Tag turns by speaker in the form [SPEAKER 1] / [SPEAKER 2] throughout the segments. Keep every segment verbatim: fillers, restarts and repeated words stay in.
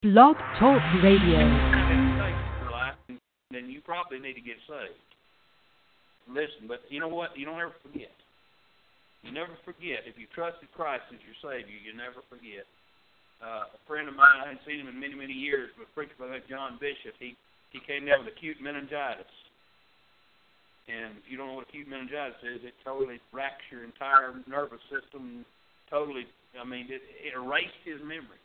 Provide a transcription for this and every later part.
[SPEAKER 1] Blog Talk Radio.
[SPEAKER 2] Then you probably need to get saved. Listen, but you know what? You don't ever forget. You never forget. If you trusted Christ as your Savior, you never forget. Uh, a friend of mine, I hadn't seen him in many, many years, but a preacher by that John Bishop, he, he came down with acute meningitis. And if you don't know what acute meningitis is, it totally racks your entire nervous system. Totally, I mean, it, it erased his memory.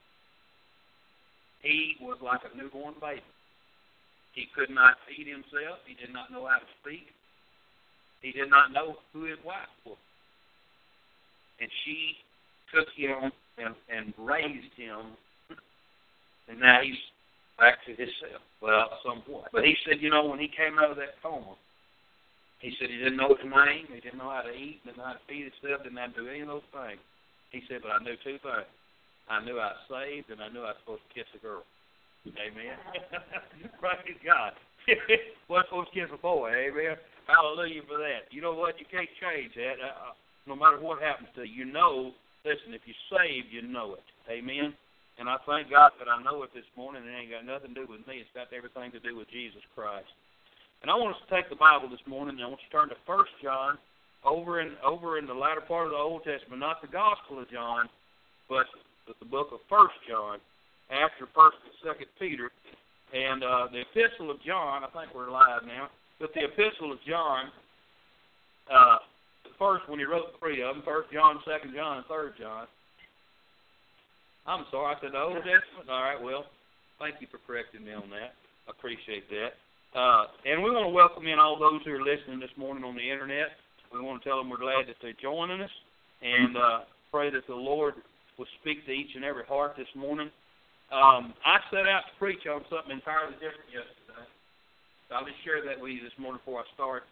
[SPEAKER 2] He was like a newborn baby. He could not feed himself. He did not know how to speak. He did not know who his wife was. And she took him and, and raised him, and now he's back to himself. Well, somewhat. But he said, you know, when he came out of that coma, he said he didn't know his name, he didn't know how to eat, didn't know how to feed himself, didn't know how to do any of those things. He said, but I knew two things. I knew I was saved, and I knew I was supposed to kiss a girl. Amen. Praise God. Wasn't supposed to kiss a boy. Amen. Hallelujah for that. You know what? You can't change that. Uh, no matter what happens to you, you know. Listen, if you're saved, you know it. Amen. And I thank God that I know it this morning. It ain't got nothing to do with me. It's got everything to do with Jesus Christ. And I want us to take the Bible this morning, and I want you to turn to First John, over in over in the latter part of the Old Testament, not the Gospel of John, but the book of First John, after First and Second Peter, and uh, the Epistle of John. I think we're live now, but the Epistle of John, uh, the first when he wrote three of them, First John, Second John, and Third John. I'm sorry, I said the Old Testament. All right, well, thank you for correcting me on that. I appreciate that. Uh, and we want to welcome in all those who are listening this morning on the internet. We want to tell them we're glad that they're joining us, and uh, pray that the Lord will speak to each and every heart this morning. Um, I set out to preach on something entirely different yesterday. So I'll just share that with you this morning before I start.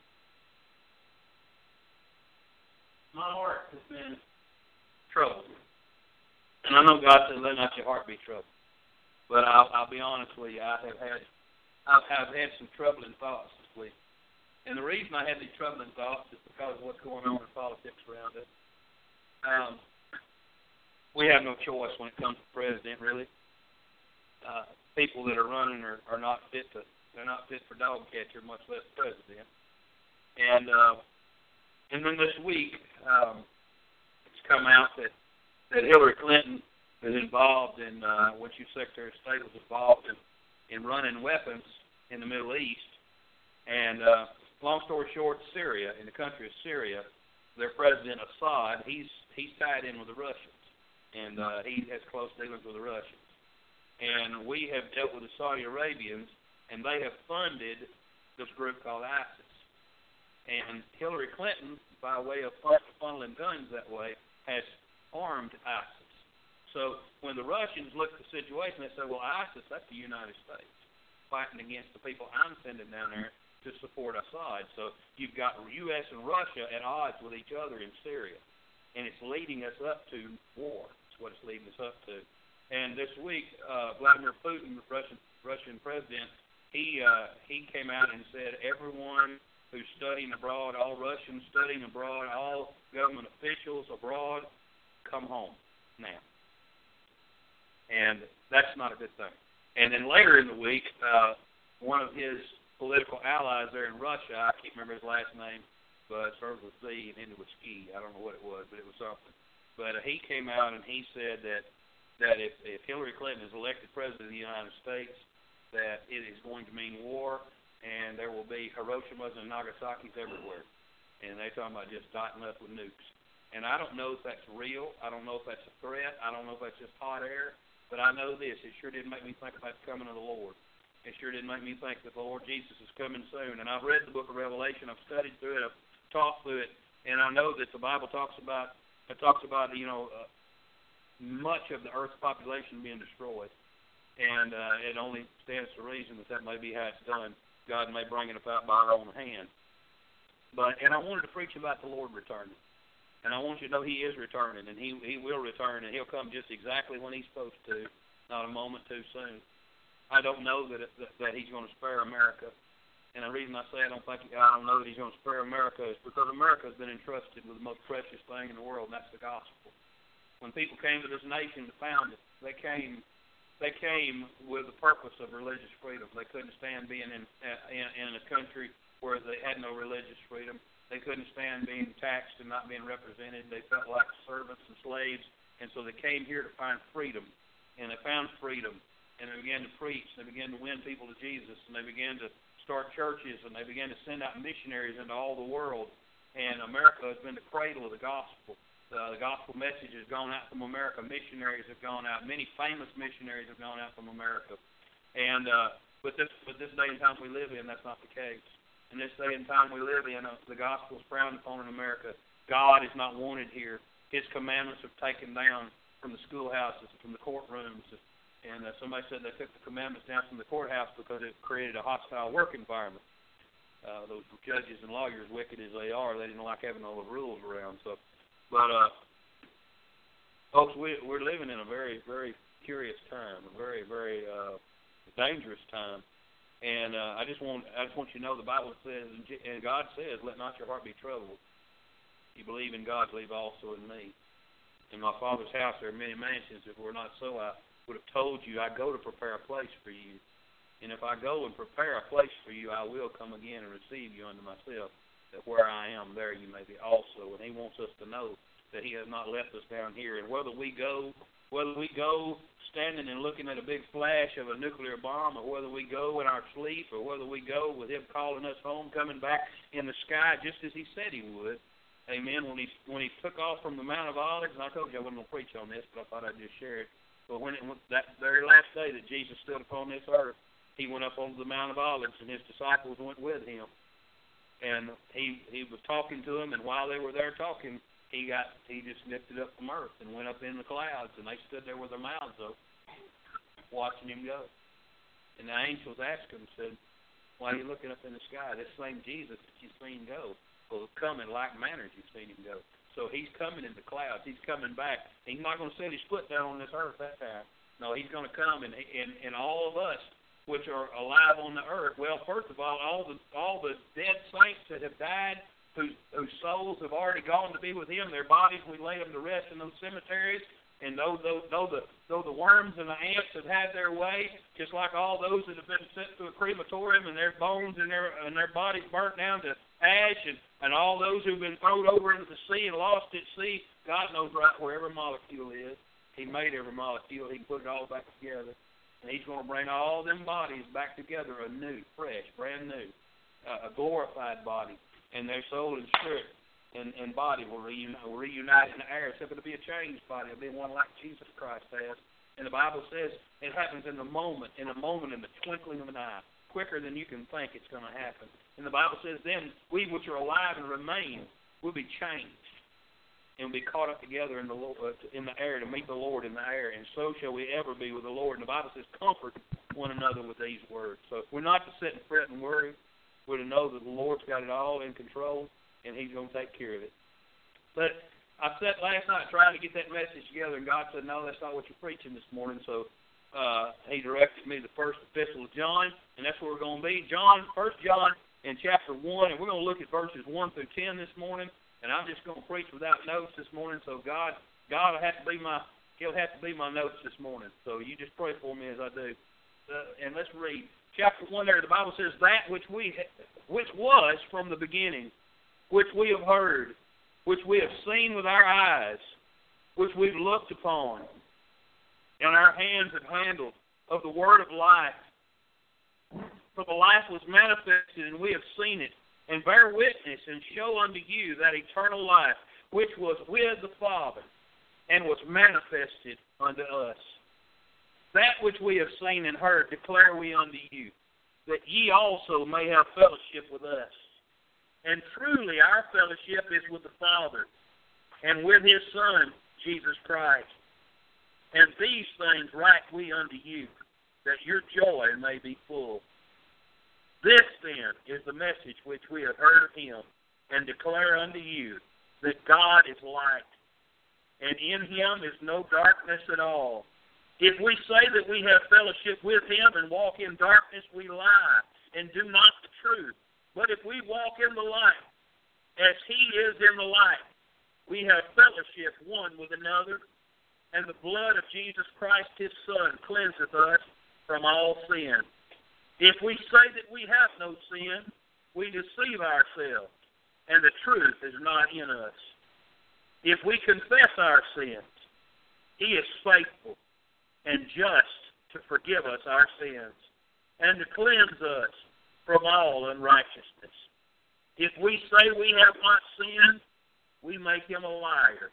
[SPEAKER 2] My heart has been troubled. And I know God said, let not your heart be troubled. But I'll, I'll be honest with you, I have had I've, I've had some troubling thoughts this week. And the reason I had these troubling thoughts is because of what's going on in politics around us. Um, we have no choice when it comes to president, really. Uh, people that are running are, are not fit to, they're not fit for dog catcher, much less president. And uh, and then this week, um, it's come out that, that Hillary Clinton is involved in, uh, when she was Secretary of State, was involved in, in running weapons in the Middle East. And uh, long story short, Syria, in the country of Syria, their president Assad, he's he's tied in with the Russians. And uh, he has close dealings with the Russians. And we have dealt with the Saudi Arabians, and they have funded this group called ISIS. And Hillary Clinton, by way of funneling guns that way, has armed ISIS. So when the Russians look at the situation, they say, well, ISIS, that's the United States, fighting against the people I'm sending down there to support Assad. So you've got U S and Russia at odds with each other in Syria. And it's leading us up to war. What it's leading us up to. And this week, uh, Vladimir Putin, the Russian Russian president, he uh, he came out and said everyone who's studying abroad, all Russians studying abroad, all government officials abroad, come home now. And that's not a good thing. And then later in the week, uh, one of his political allies there in Russia, I can't remember his last name, but it started with Z and ended with ski. I don't know what it was, but it was something. But uh, he came out and he said that that if, if Hillary Clinton is elected president of the United States, that it is going to mean war, and there will be Hiroshimas and Nagasaki's everywhere. And they're talking about just dotting up with nukes. And I don't know if that's real. I don't know if that's a threat. I don't know if that's just hot air. But I know this. It sure didn't make me think about the coming of the Lord. It sure didn't make me think that the Lord Jesus is coming soon. And I've read the book of Revelation. I've studied through it. I've talked through it. And I know that the Bible talks about It talks about, you know, uh, much of the Earth's population being destroyed. And uh, it only stands to reason that that may be how it's done. God may bring it about by our own hand. But And I wanted to preach about the Lord returning. And I want you to know He is returning, and He He will return, and He'll come just exactly when He's supposed to, not a moment too soon. I don't know that, it, that, that He's going to spare America. And the reason I say I don't think I don't know that He's going to spare America is because America has been entrusted with the most precious thing in the world, and that's the gospel. When people came to this nation to found it, they came they came with the purpose of religious freedom. They couldn't stand being in, in in a country where they had no religious freedom. They couldn't stand being taxed and not being represented. They felt like servants and slaves, and so they came here to find freedom. And they found freedom, and they began to preach, and they began to win people to Jesus, and they began to start churches, and they began to send out missionaries into all the world. And America has been the cradle of the gospel. Uh, the gospel message has gone out from America. Missionaries have gone out. Many famous missionaries have gone out from America. And uh, with this with this day and time we live in, that's not the case. In this day and time we live in, uh, the gospel is frowned upon in America. God is not wanted here. His commandments are taken down from the schoolhouses, from the courtrooms. And uh, somebody said they took the commandments down from the courthouse because it created a hostile work environment. Uh, those judges and lawyers, wicked as they are, they didn't like having all the rules around. So. But, uh, folks, we, we're living in a very, very curious time, a very, very uh, dangerous time. And uh, I just want I just want you to know the Bible says, and God says, let not your heart be troubled. You believe in God, believe also in me. In my Father's house there are many mansions. If it were not so, I would have told you, I go to prepare a place for you. And if I go and prepare a place for you, I will come again and receive you unto myself, that where I am, there you may be also. And he wants us to know that he has not left us down here. And whether we go, whether we go standing and looking at a big flash of a nuclear bomb, or whether we go in our sleep, or whether we go with him calling us home, coming back in the sky just as he said he would. Amen. When he when he took off from the Mount of Olives, and I told you I wasn't going to preach on this, but I thought I'd just share it. But when it, that very last day that Jesus stood upon this earth, he went up onto the Mount of Olives, and his disciples went with him. And he he was talking to them, and while they were there talking, he got he just lifted up from earth and went up in the clouds, and they stood there with their mouths open, watching him go. And the angels asked him, said, "Why are you looking up in the sky? This same Jesus that you've seen go will come in like manner as you've seen him go." So he's coming in the clouds. He's coming back. He's not going to set his foot down on this earth that time. No, he's going to come, and and, and all of us which are alive on the earth. Well, first of all, all the all the dead saints that have died, whose whose souls have already gone to be with him, their bodies we lay them to rest in those cemeteries. And though though though the though the worms and the ants have had their way, just like all those that have been sent to a crematorium and their bones and their and their bodies burnt down to ash, and, and all those who've been thrown over into the sea and lost at sea, God knows right where every molecule is. He made every molecule. He put it all back together. And he's going to bring all them bodies back together anew, fresh, brand new, uh, a glorified body. And their soul and spirit and, and body will reunite, will reunite in the air. Except it'll be a changed body. It'll be one like Jesus Christ has. And the Bible says it happens in the moment, in a moment, in the twinkling of an eye. Quicker than you can think it's going to happen. And the Bible says then we which are alive and remain will be changed and be caught up together in the Lord, uh, in the air to meet the Lord in the air, and so shall we ever be with the Lord. And the Bible says, comfort one another with these words. So we're not to sit and fret and worry. We're to know that the Lord's got it all in control, and he's going to take care of it. But I sat last night trying to get that message together, and God said, no, that's not what you're preaching this morning. So uh, he directed me to the first epistle of John, and that's where we're going to be. John, First John in chapter one, and we're going to look at verses one through ten this morning. And I'm just going to preach without notes this morning. So God, God will have to be my, He'll have to be my notes this morning. So you just pray for me as I do. Uh, and let's read chapter one. There, the Bible says, "That which we, which was from the beginning, which we have heard, which we have seen with our eyes, which we've looked upon, and our hands have handled, of the word of life. For the life was manifested, and we have seen it, and bear witness, and show unto you that eternal life, which was with the Father, and was manifested unto us. That which we have seen and heard declare we unto you, that ye also may have fellowship with us. And truly our fellowship is with the Father, and with his Son, Jesus Christ. And these things write we unto you, that your joy may be full. This, then, is the message which we have heard of him, and declare unto you, that God is light, and in him is no darkness at all. If we say that we have fellowship with him and walk in darkness, we lie, and do not the truth. But if we walk in the light, as he is in the light, we have fellowship one with another, and the blood of Jesus Christ, his Son, cleanseth us from all sin. If we say that we have no sin, we deceive ourselves, and the truth is not in us. If we confess our sins, he is faithful and just to forgive us our sins and to cleanse us from all unrighteousness. If we say we have not sinned, we make him a liar,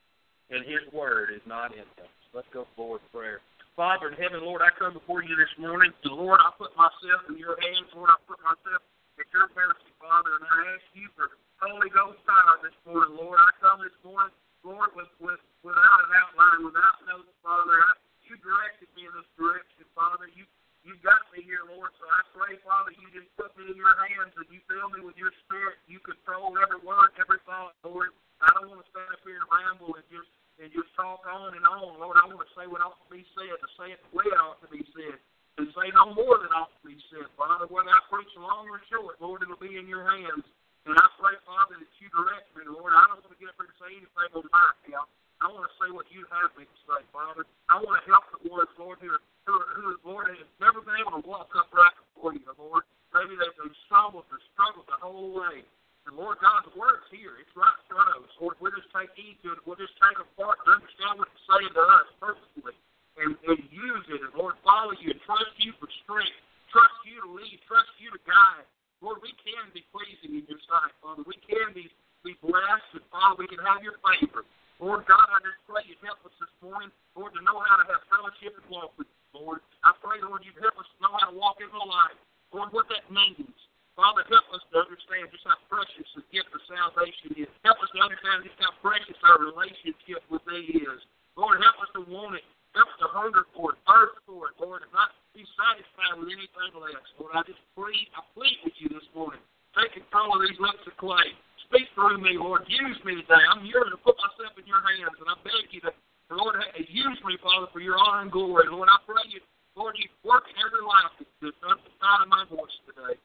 [SPEAKER 2] and his word is not in us. Let's go forward in prayer. Father in heaven, Lord, I come before you this morning. And Lord, I put myself in your hands. Lord, I put myself at your mercy, Father, and I ask you for Holy Ghost power this morning, Lord. I come this morning, Lord, with, with without an outline, without notes, Father. I, you directed me in this direction, Father. You you got me here, Lord. So I pray, Father, you just put me in your hands and you fill me with your spirit. You control every word, every thought, Lord. I don't want to stand up here and ramble and just and just talk on and on, Lord. I want to say what ought to be said, to say it the way it ought to be said, to say no more than ought to be said, Father. Whether I preach long or short, Lord, it'll be in your hands. And I pray, Father, that you direct me, Lord. I don't want to get up here and say anything on my account. I want to say what you have me to say, Father. I want to help the ones, Lord, who, who, who Lord, have never been able to walk upright before you, Lord. Maybe they've been stumbled or struggled the whole way. And, Lord, God's word's here. It's right in front of us. Lord, we'll just take heed to it. We'll just take it apart and understand what it's saying to us personally and, and use it. And, Lord, follow you and trust you for strength. Trust you to lead. Trust you to guide. Lord, we can be pleasing in your sight, Father. We can be, be blessed, and, Father, we can have your favor. Lord God, I just pray you help us this morning, Lord, to know how to have fellowship and walk with you, Lord. I pray, Lord, you help us to know how to walk in the light. Lord, what that means. Father, help us to understand just how precious the gift of salvation is. Help us to understand just how precious our relationship with thee is. Lord, help us to want it. Help us to hunger for it, thirst for it, Lord, and not be satisfied with anything less. Lord, I just plead, I plead with you this morning. Take control of these lips of clay. Speak through me, Lord. Use me today. I'm yours to put myself in your hands, and I beg you to, Lord, use me, Father, for your honor and glory. Lord, I pray you, Lord, you work in every life that's under the sound of my voice today.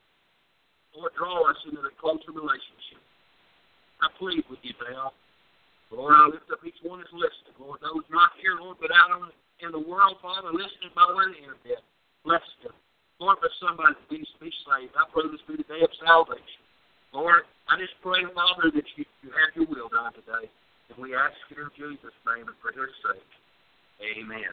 [SPEAKER 2] Lord, draw us into a closer relationship. I plead with you now. Lord, I lift up each one that's listening. Lord, those not here, Lord, but out on, in the world, Father, listening by way of the internet. Bless them. Lord, for somebody that needs to be saved, I pray this be the day of salvation. Lord, I just pray, Father, that you, you have your will done today. And we ask it in Jesus' name and for his sake. Amen.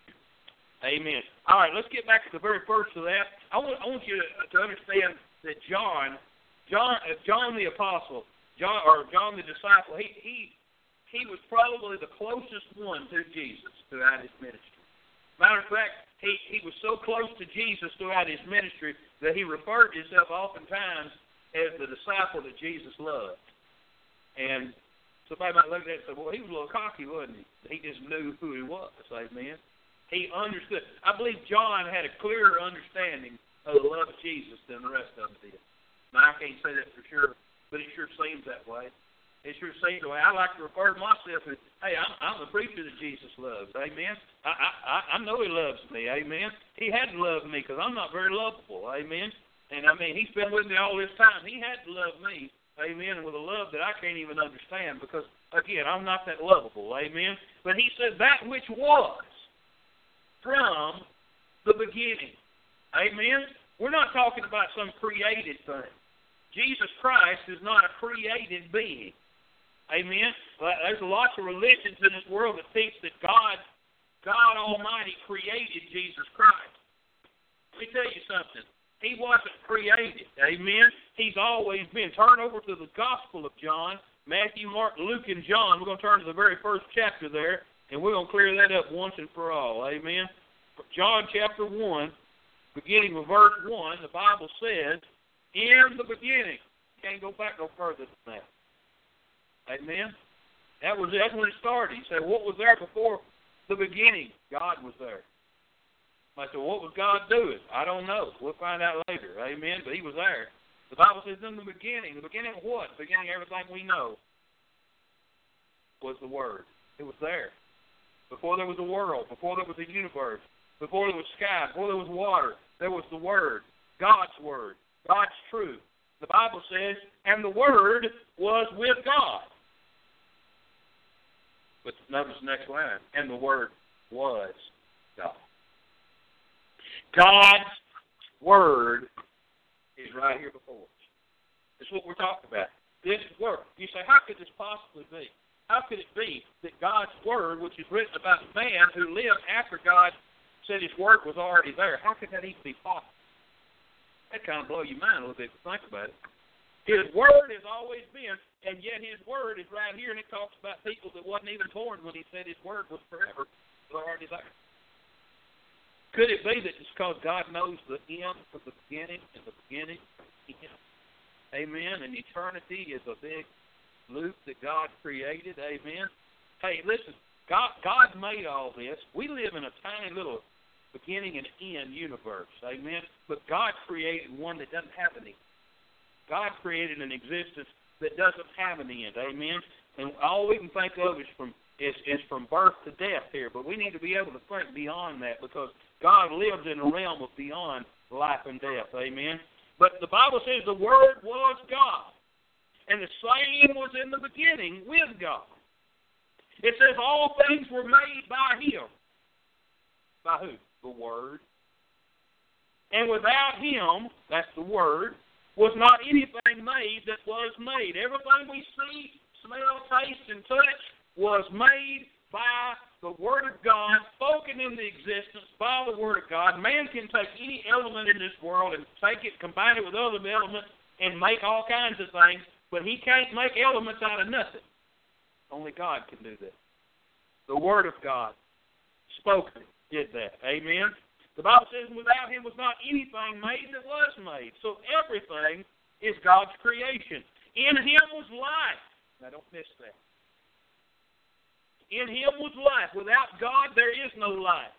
[SPEAKER 2] Amen. All right, let's get back to the very first of that. I want, I want you to, to understand that John, John, uh, John the apostle, John or John the disciple, he he he was probably the closest one to Jesus throughout his ministry. Matter of fact, he, he was so close to Jesus throughout his ministry that he referred to himself oftentimes as the disciple that Jesus loved. And somebody might look at that and say, well, he was a little cocky, wasn't he? He just knew who he was, amen. He understood. I believe John had a clearer understanding of the love of Jesus than the rest of them did. Now, I can't say that for sure, but it sure seems that way. It sure seems that way. I like to refer to myself as, hey, I'm, I'm the preacher that Jesus loves, amen. I, I, I know he loves me, amen. He had to love me because I'm not very lovable, amen. And, I mean, he's been with me all this time. He had to love me, amen, with a love that I can't even understand because, again, I'm not that lovable, amen. But he said that which was from the beginning, amen. We're not talking about some created thing. Jesus Christ is not a created being, amen. There's lots of religions in this world that thinks that God, God Almighty created Jesus Christ. Let me tell you something. He wasn't created, amen. He's always been. Turn over to the Gospel of John, Matthew, Mark, Luke, and John. We're going to turn to the very first chapter there, and we're going to clear that up once and for all, amen. John chapter one, beginning with verse one, the Bible says, in the beginning. Can't go back no further than that. Amen. That was that's when it started. He said, what was there before the beginning? God was there. I said, what was God doing? I don't know. We'll find out later. Amen. But he was there. The Bible says in the beginning. The beginning of what? The beginning of everything we know was the Word. It was there. Before there was a world, before there was a universe, before there was sky, before there was water, there was the Word, God's Word, God's truth. The Bible says, and the Word was with God. But notice the next line. And the Word was God. God's Word is right here before us. That's what we're talking about. This Word. You say, how could this possibly be? How could it be that God's Word, which is written about man who lived after God said His Word was already there, how could that even be possible? That kind of blow your mind a little bit if you think about it. His Word has always been, and yet His Word is right here, and it talks about people that wasn't even born when He said His Word was forever. It was already there. Could it be that it's because God knows the end from the beginning and the beginning from the end? Amen. And eternity is a big loop that God created. Amen. Hey, listen, God, God made all this. We live in a tiny little beginning and end universe. Amen. But God created one that doesn't have any. God created an existence that doesn't have an end. Amen. And all we can think of is from is, is from birth to death here. But we need to be able to think beyond that, because God lives in a realm of beyond life and death. Amen. But the Bible says the Word was God, and the same was in the beginning with God. It says all things were made by Him. By who? The Word. And without Him, that's the Word, was not anything made that was made. Everything we see, smell, taste, and touch was made by the Word of God, spoken into existence by the Word of God. Man can take any element in this world and take it, combine it with other elements, and make all kinds of things, but he can't make elements out of nothing. Only God can do that. The Word of God, spoken, did that. Amen? The Bible says, without Him was not anything made that was made. So everything is God's creation. In Him was life. Now don't miss that. In Him was life. Without God, there is no life.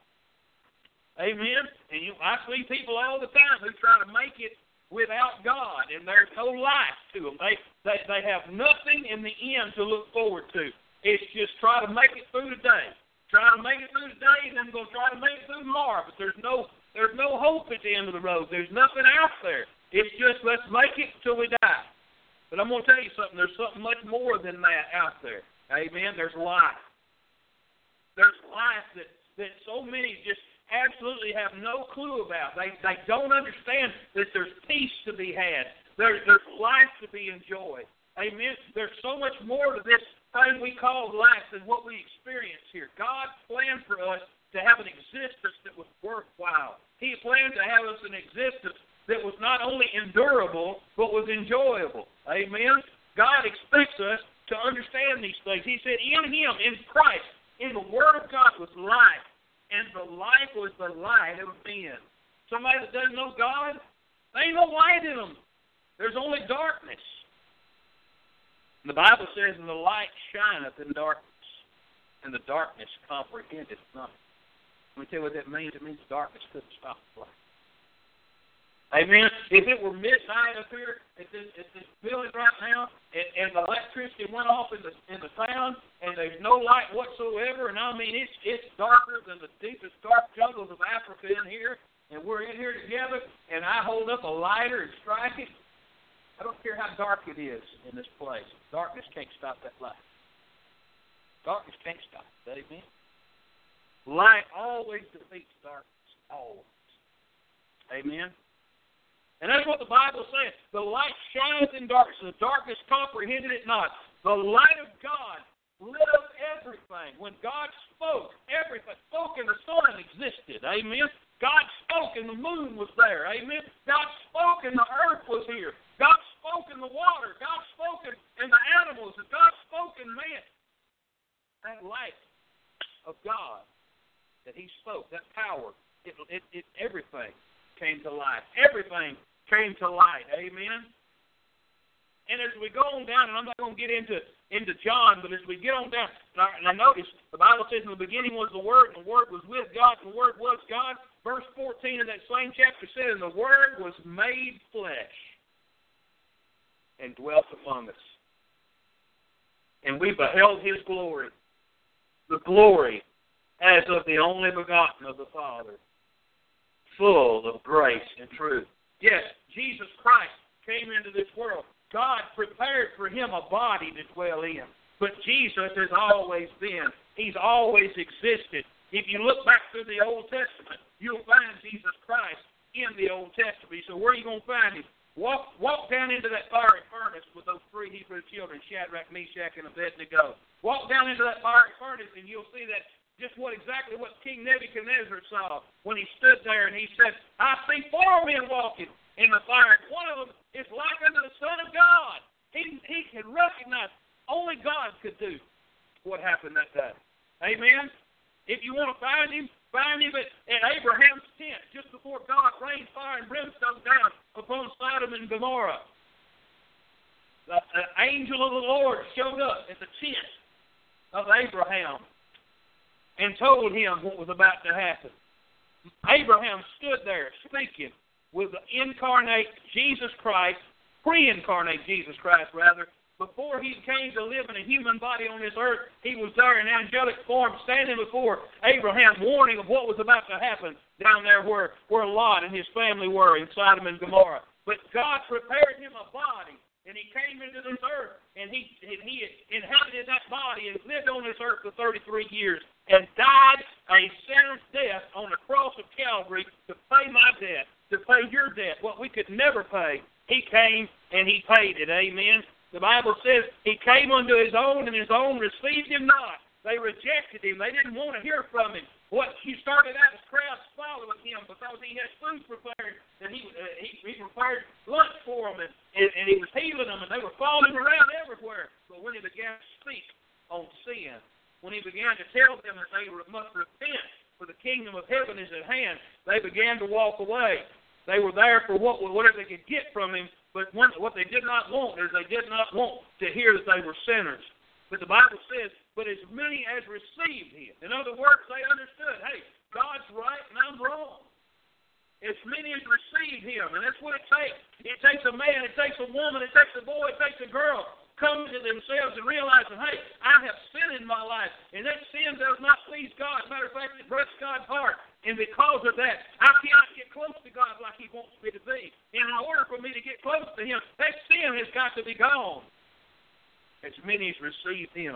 [SPEAKER 2] Amen? And you, I see people all the time who try to make it without God, and there's no life to them. They, they, they have nothing in the end to look forward to. It's just try to make it through the day. Try to make it through the day, and then go try to make it through tomorrow. But there's no, there's no hope at the end of the road. There's nothing out there. It's just let's make it till we die. But I'm going to tell you something. There's something much more than that out there. Amen? There's life. There's life that, that so many just absolutely have no clue about. They they don't understand that there's peace to be had. There's, there's life to be enjoyed. Amen? There's so much more to this thing we call life than what we experience here. God planned for us to have an existence that was worthwhile. He planned to have us an existence that was not only endurable, but was enjoyable. Amen? God expects us to understand these things. He said, in Him, in Christ, in the Word of God was life, and the life was the light of men. Somebody that doesn't know God, there ain't no light in them. There's only darkness. And the Bible says, and the light shineth in darkness, and the darkness comprehendeth not. Let me tell you what that means. It means darkness couldn't stop the light. Amen. If it were midnight up here at this, at this building right now, and, and the electricity went off in the in the town, and there's no light whatsoever, and I mean it's it's darker than the deepest dark jungles of Africa in here, and we're in here together, and I hold up a lighter and strike it. I don't care how dark it is in this place. Darkness can't stop that light. Darkness can't stop it. Amen. Light always defeats darkness. Always. Amen. And that's what the Bible says. The light shineth in darkness, the darkness comprehended it not. The light of God lit up everything. When God spoke, everything spoke and the sun existed. Amen. God spoke and the moon was there. Amen. God spoke and the earth was here. God spoke in the water. God spoke in, in the animals. And God spoke in man. That light of God that He spoke, that power, it, it, it everything came to life. Everything came to light. Amen. And as we go on down, and I'm not going to get into, into John, but as we get on down, and I, and I notice the Bible says in the beginning was the Word, and the Word was with God, and the Word was God. Verse fourteen of that same chapter said, and the Word was made flesh and dwelt among us. And we beheld His glory, the glory as of the only begotten of the Father, full of grace and truth. Yes, Jesus Christ came into this world. God prepared for Him a body to dwell in. But Jesus has always been He's always existed. If you look back through the Old Testament, you'll find Jesus Christ in the Old Testament. So where are you going to find him? Walk, walk down into that fiery furnace with those three Hebrew children, Shadrach, Meshach, and Abednego. Walk down into that fiery furnace, and you'll see that just what exactly what King Nebuchadnezzar saw when he stood there and he said, I see four men walking in the fire. One of them is like unto the Son of God. He, he can recognize only God could do what happened that day. Amen? If you want to find him, find him at, at Abraham's tent just before God rained fire and brimstone down upon Sodom and Gomorrah. The, the angel of the Lord showed up at the tent of Abraham and told him what was about to happen. Abraham stood there speaking with the incarnate Jesus Christ, pre-incarnate Jesus Christ, rather. Before he came to live in a human body on this earth, he was there in angelic form, standing before Abraham, warning of what was about to happen down there where, where Lot and his family were in Sodom and Gomorrah. But God prepared him a body, and he came into this earth, and he, and he inhabited that body and lived on this earth for thirty-three years and died a sinner's death on the cross of Calvary to pay my debt, to pay your debt, what we could never pay. He came and he paid it. Amen. The Bible says he came unto his own, and his own received him not. They rejected him. They didn't want to hear from him. What he started out as crowds following him because he had food prepared, and he uh, he, he prepared lunch for them, and, and, and he was healing them, and they were following him around everywhere. But when he began to speak on sin, when he began to tell them that they must repent, for the kingdom of heaven is at hand, they began to walk away. They were there for what whatever they could get from him. But one, what they did not want is they did not want to hear that they were sinners. But the Bible says, but as many as received him. In other words, they understood, hey, God's right and I'm wrong. As many as received him. And that's what it takes. It takes a man, it takes a woman, it takes a boy, it takes a girl coming to themselves and realizing, hey, I have sinned in my life. And that sin does not please God. As a matter of fact, it breaks God's heart. And because of that, I cannot get close to God like he wants me to be. And in order for me to get close to him, that sin has got to be gone. As many as received him,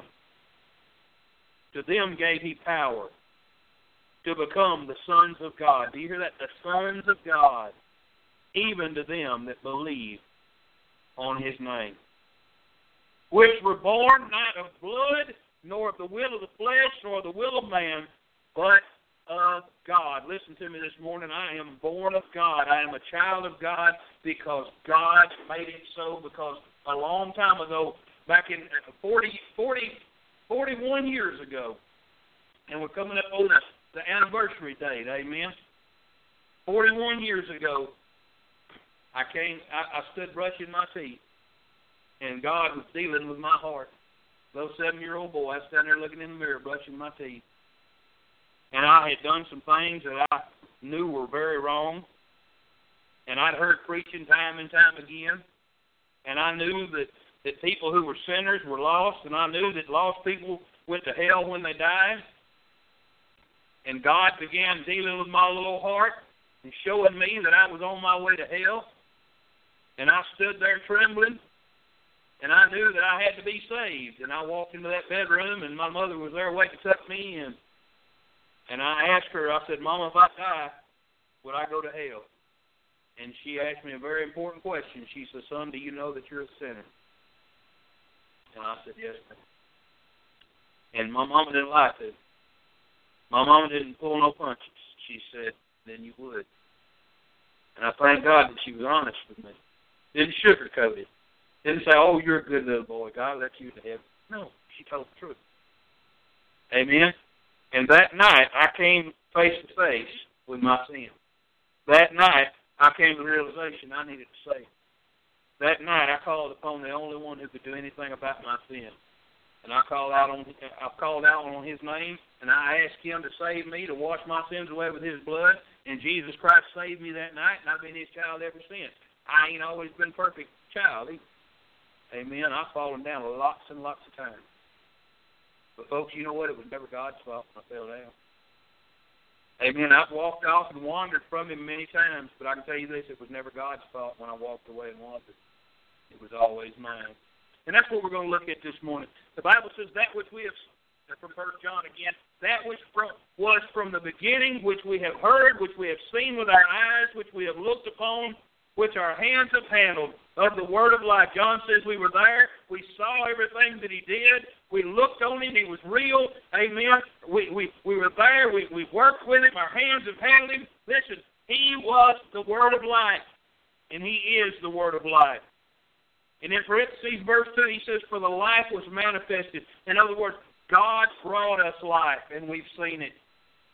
[SPEAKER 2] to them gave he power to become the sons of God. Do you hear that? The sons of God, even to them that believe on his name, which were born not of blood, nor of the will of the flesh, nor of the will of man, but of God. Listen to me this morning. I am born of God. I am a child of God because God made it so, because a long time ago, back in forty, forty, forty-one years ago, and we're coming up on the, the anniversary date, amen? forty-one years ago, I came, I, I stood brushing my teeth, and God was dealing with my heart. Little seven-year-old boy, I was standing there looking in the mirror, brushing my teeth. And I had done some things that I knew were very wrong. And I'd heard preaching time and time again. And I knew that, that people who were sinners were lost. And I knew that lost people went to hell when they died. And God began dealing with my little heart and showing me that I was on my way to hell. And I stood there trembling. And I knew that I had to be saved. And I walked into that bedroom, and my mother was there waiting to tuck me in. And I asked her, I said, Mama, if I die, would I go to hell? And she asked me a very important question. She said, son, do you know that you're a sinner? And I said, yes, ma'am. And my mama didn't like it. My mama didn't pull no punches. She said, then you would. And I thank God that she was honest with me. Didn't sugarcoat it. Didn't say, oh, you're a good little boy. God let you to heaven. No, she told the truth. Amen? And that night, I came face to face with my sin. That night, I came to the realization I needed to save. That night, I called upon the only one who could do anything about my sin. And I called out on I called out on his name, and I asked him to save me, to wash my sins away with his blood. And Jesus Christ saved me that night, and I've been his child ever since. I ain't always been a perfect child either. Amen. I've fallen down lots and lots of times. But, folks, you know what? It was never God's fault when I fell down. Amen. I've walked off and wandered from him many times, but I can tell you this, it was never God's fault when I walked away and wandered. It was always mine. And that's what we're going to look at this morning. The Bible says that which we have from First John again, that which from, was from the beginning, which we have heard, which we have seen with our eyes, which we have looked upon, which our hands have handled, of the word of life. John says we were there. We saw everything that he did. We looked on him. He was real. Amen. We we, we were there. We, we worked with him. Our hands have handled him. Listen, he was the word of life, and he is the word of life. And in parentheses, verse two, he says, for the life was manifested. In other words, God brought us life, and we've seen it.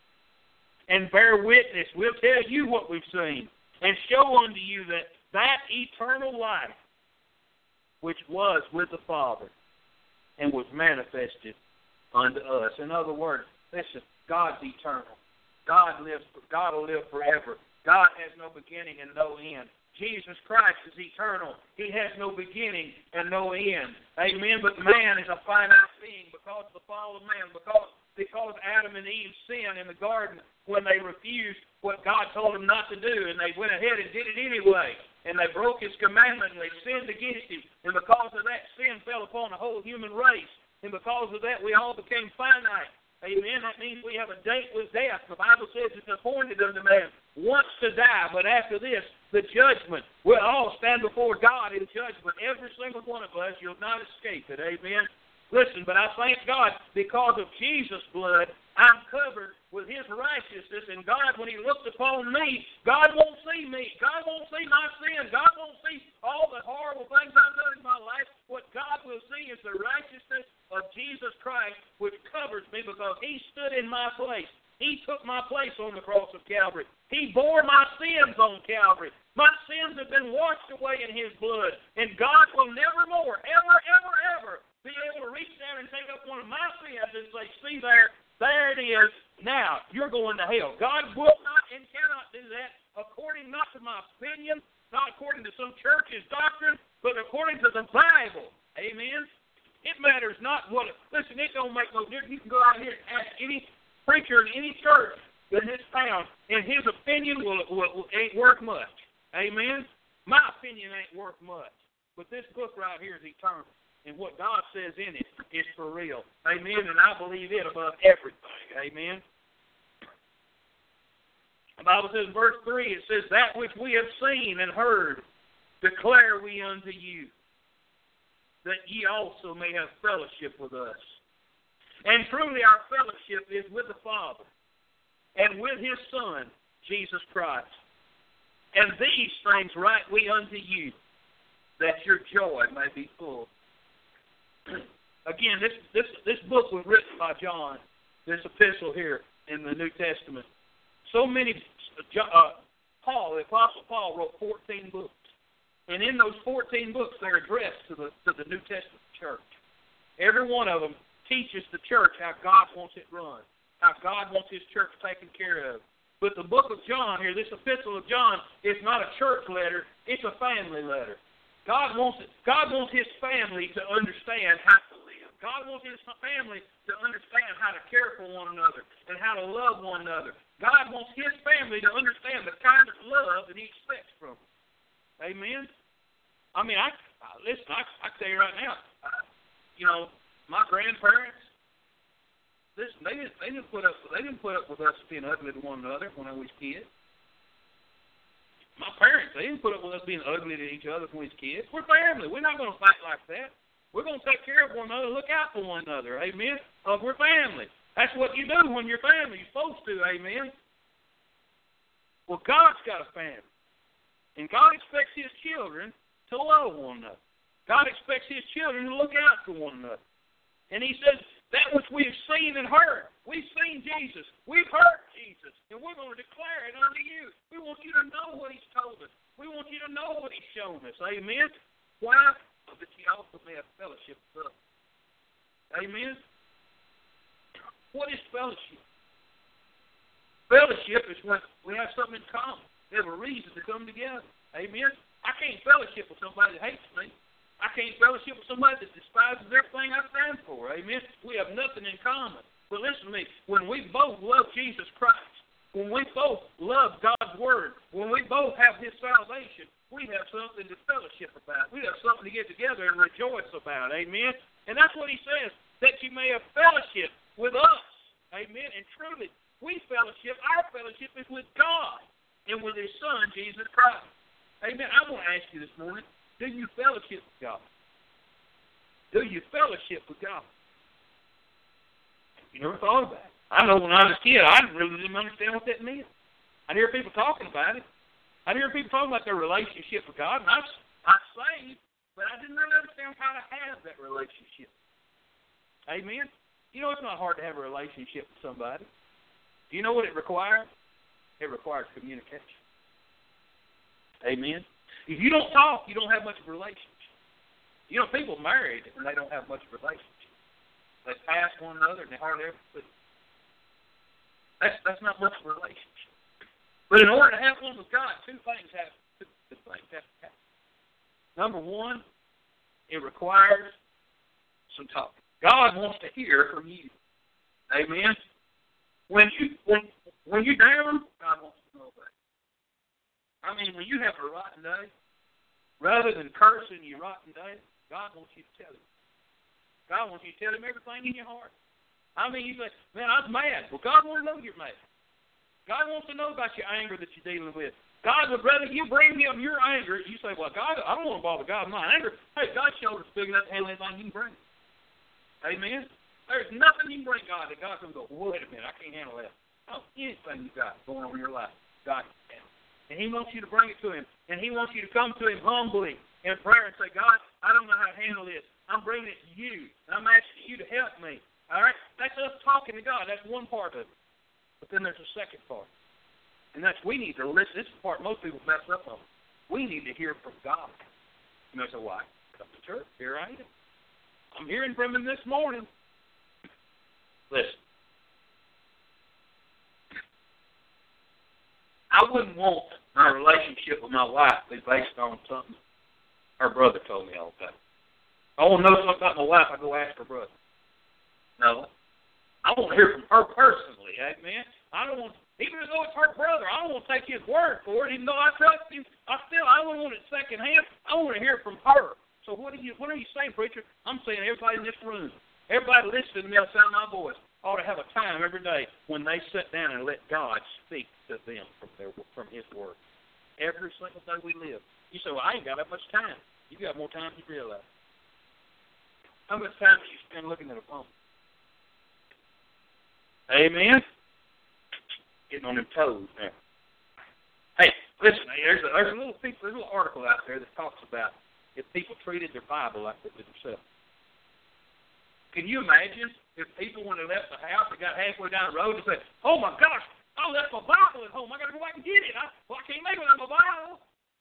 [SPEAKER 2] And bear witness. We'll tell you what we've seen, and show unto you that that eternal life which was with the Father and was manifested unto us. In other words, listen, God's eternal. God lives. God will live forever. God has no beginning and no end. Jesus Christ is eternal. He has no beginning and no end. Amen. But man is a finite being because of the fall of man, because because Adam and Eve sinned in the garden when they refused what God told them not to do, and they went ahead and did it anyway. And they broke his commandment, and they sinned against him. And because of that, sin fell upon the whole human race. And because of that, we all became finite. Amen. That means we have a date with death. The Bible says it's appointed unto man once to die, but after this, the judgment. We'll all stand before God in judgment. Every single one of us, you'll not escape it. Amen. Listen, but I thank God because of Jesus' blood, I'm covered with his righteousness. And God, when he looks upon me, God won't see me. God won't see my sin. God won't see all the horrible things I've done in my life. What God will see is the righteousness of Jesus Christ, which covers me because he stood in my place. He took my place on the cross of Calvary. He bore my sins on Calvary. My sins have been washed away in his blood. And God will never more, ever, ever, ever be able to reach down and take up one of my sins and say, see there, there it is. Now, you're going to hell. God will not and cannot do that according not to my opinion, not according to some church's doctrine, but according to the Bible. Amen? It matters not what, listen, it don't make no difference. You can go out here and ask any preacher in any church in this town, and his opinion will, will, will ain't worth much. Amen? My opinion ain't worth much. But this book right here is eternal. And what God says in it is for real. Amen? And I believe it above everything. Amen? The Bible says in verse three, it says, that which we have seen and heard declare we unto you, that ye also may have fellowship with us. And truly our fellowship is with the Father and with his Son, Jesus Christ. And these things write we unto you, that your joy may be full. Again, this, this, this book was written by John, this epistle here in the New Testament. So many, uh, Paul, the Apostle Paul wrote fourteen books. And in those fourteen books, they're addressed to the, to the New Testament church. Every one of them teaches the church how God wants it run, how God wants his church taken care of. But the book of John here, this epistle of John, is not a church letter, it's a family letter. God wants it, God wants his family to understand how to live. God wants his family to understand how to care for one another and how to love one another. God wants his family to understand the kind of love that he expects from them. Amen? I mean, I, I listen, I, I tell you right now, I, you know, my grandparents, listen, they didn't, they didn't put up, they didn't put up with us being ugly to one another when I was kids. My parents, they didn't put up with us being ugly to each other when we was kids. We're family. We're not going to fight like that. We're going to take care of one another, look out for one another. Amen? Uh, we're family. That's what you do when you're family. You're supposed to. Amen? Well, God's got a family. And God expects his children to love one another. God expects his children to look out for one another. And he says, that which we have seen and heard. We've seen Jesus. We've heard Jesus. And we're going to declare it unto you. We want you to know what he's told us. We want you to know what he's shown us. Amen? Why? So that you also may have fellowship with us. Amen? What is fellowship? Fellowship is when we have something in common. We have a reason to come together. Amen? I can't fellowship with somebody that hates me. I can't fellowship with somebody that despises everything I stand for. Amen? We have nothing in common. But listen to me. When we both love Jesus Christ, when we both love God's Word, when we both have his salvation, we have something to fellowship about. We have something to get together and rejoice about. Amen? And that's what he says, that you may have fellowship. Jesus Christ. Amen. I want to ask you this morning, do you fellowship with God? Do you fellowship with God? You never thought about it. I know when I was a kid, I really didn't understand what that meant. I'd hear people talking about it. I'd hear people talking about their relationship with God, and I was, I was saved, but I didn't really understand how to have that relationship. Amen? You know, it's not hard to have a relationship with somebody. Do you know what it requires? It requires communication. Amen? If you don't talk, you don't have much of a relationship. You know, people married and they don't have much of a relationship. They pass one another and they hardly ever speak. That's, that's not much of a relationship. But in order to have one with God, two things have, two, two things have to happen. Number one, it requires some talking. God wants to hear from you. Amen? When you when when you're down, God wants to know about it. I mean, when you have a rotten day, rather than cursing your rotten day, God wants you to tell Him. God wants you to tell Him everything in your heart. I mean, you say, man, I was mad. Well, God wants to know you're mad. God wants to know about your anger that you're dealing with. God would rather you bring Him your anger. You say, well, God, I don't want to bother God with my anger. Hey, God's shoulder's big enough to handle anything you can bring. Amen? There's nothing you can bring God that God's going to go, well, wait a minute, I can't handle that. Oh, anything you got going on in your life, God can handle. And He wants you to bring it to Him. And He wants you to come to Him humbly in prayer and say, God, I don't know how to handle this. I'm bringing it to you. And I'm asking you to help me. All right? That's us talking to God. That's one part of it. But then there's a second part. And that's we need to listen. This is the part most people mess up on. We need to hear from God. You know, so why? Come to church. Here I am. I'm hearing from Him this morning. Listen. I wouldn't want my relationship with my wife to be based on something her brother told me all the time. I want to know something about my wife, I go ask her brother. No. I want to hear from her personally, amen? I don't want, even though it's her brother, I don't want to take his word for it, even though I trust him. I still, I don't want it secondhand. I want to hear from her. So what are you, what are you saying, preacher? I'm saying everybody in this room, everybody listening to me on the sound of my voice, ought to have a time every day when they sit down and let God speak to them from their from His Word. Every single day we live. You say, well, I ain't got that much time. You got more time than you realize. How much time do you spend looking at a phone? Amen? Getting on them toes now. Hey, listen, there's a, there's a little people, there's a little article out there that talks about if people treated their Bible like they did themselves. Can you imagine if people, when they left the house, they got halfway down the road and said, oh, my gosh, I left my Bible at home. I got to go back and get it. I, well, I can't make it without my Bible.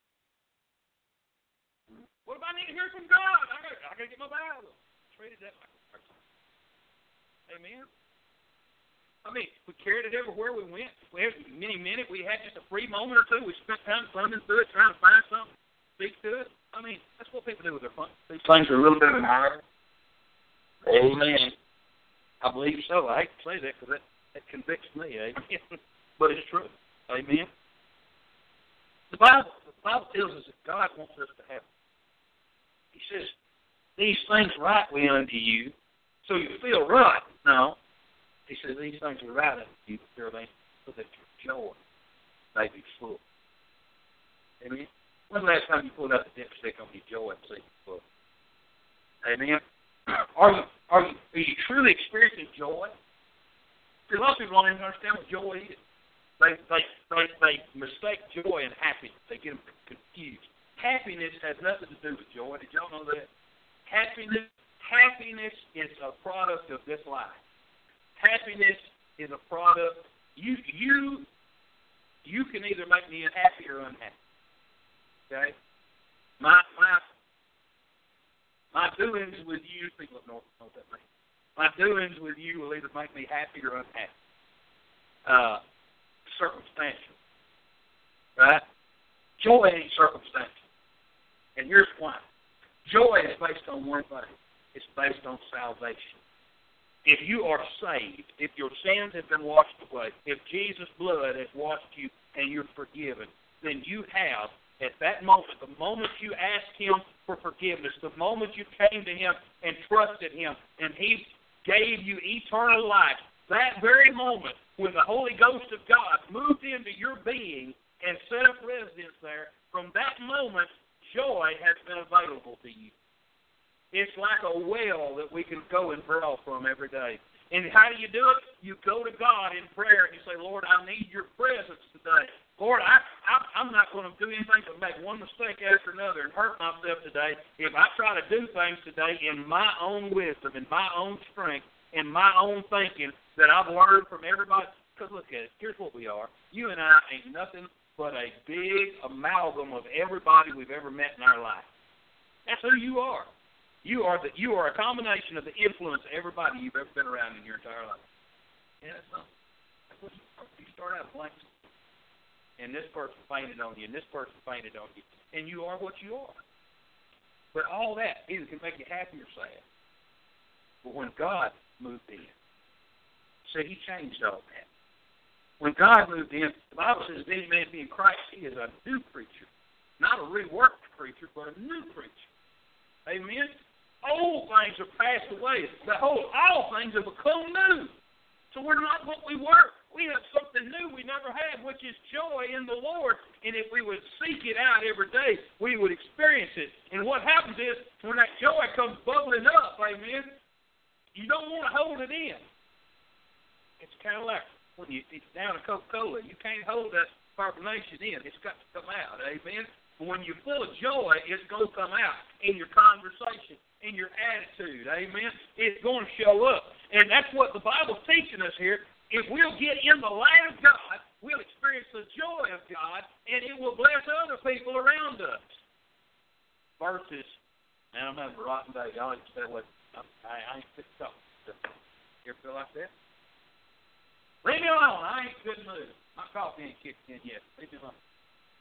[SPEAKER 2] What if I need to hear from God? I got I got to get my Bible. Treated that like a person. Amen? I mean, we carried it everywhere we went. We had many minutes. We had just a free moment or two. We spent time thumbing through it, trying to find something, speak to it. I mean, that's what people do with their phone. These things are a little bit of an hour. Amen. I believe so. I hate to say that because that, that convicts me, amen. But it's true. Amen. The Bible, the Bible tells us that God wants us to have. He says, these things right we unto you, so you feel right. No. He says, these things are right unto you, so that your joy may be full. Amen. When's the last time you pulled out the dipstick on your joy and see it full? Amen. Are you, are you are you truly experiencing joy? Because a lot of people don't even understand what joy is. They, they, they, they mistake joy and happiness. They get them confused. Happiness has nothing to do with joy. Did y'all know that? Happiness, happiness is a product of this life. Happiness is a product. You you you can either make me happy or unhappy. Okay? My my My doings with you, people don't know what that means. My doings with you will either make me happy or unhappy. Uh, circumstantial. Right? Joy ain't circumstantial. And here's why. Joy is based on one thing. It's based on salvation. If you are saved, if your sins have been washed away, if Jesus' blood has washed you and you're forgiven, then you have, at that moment, the moment you asked Him for forgiveness, the moment you came to Him and trusted Him, and He gave you eternal life, that very moment when the Holy Ghost of God moved into your being, and set up residence there, from that moment, joy has been available to you. It's like a well that we can go and draw from every day. And how do you do it? You go to God in prayer and you say, Lord, I need your presence today. Lord, I, I, I'm not going to do anything but make one mistake after another and hurt myself today. If I try to do things today in my own wisdom, in my own strength, in my own thinking that I've learned from everybody. Because look at it. Here's what we are. You and I ain't nothing but a big amalgam of everybody we've ever met in our life. That's who you are. You are the you are a combination of the influence of everybody you've ever been around in your entire life. Yeah, that's not. That's what you, you start out blank. And this person fainted on you, and this person fainted on you, and you are what you are. But all that either can make you happy or sad. But when God moved in, see, He changed all that. When God moved in, the Bible says, if any man be in Christ, he is a new creature. Not a reworked creature, but a new creature. Amen? Old things are passed away. Behold, all things have become new. So we're not what we were. We have something new we never had, which is joy in the Lord. And if we would seek it out every day, we would experience it. And what happens is, when that joy comes bubbling up, amen, you don't want to hold it in. It's kind of like when you it's down a Coca-Cola. You can't hold that carbonation in. It's got to come out, amen. But when you're full of joy, it's going to come out in your conversation, in your attitude, amen. It's going to show up. And that's what the Bible's teaching us here. If we'll get in the light of God, we'll experience the joy of God, and it will bless other people around us. Versus, man, I'm having a rotten day. Y'all ain't stay away. I, I ain't fit to talk. You ever feel like that? Leave me alone. I ain't in a good mood. My coffee ain't kicked in yet. Leave me alone.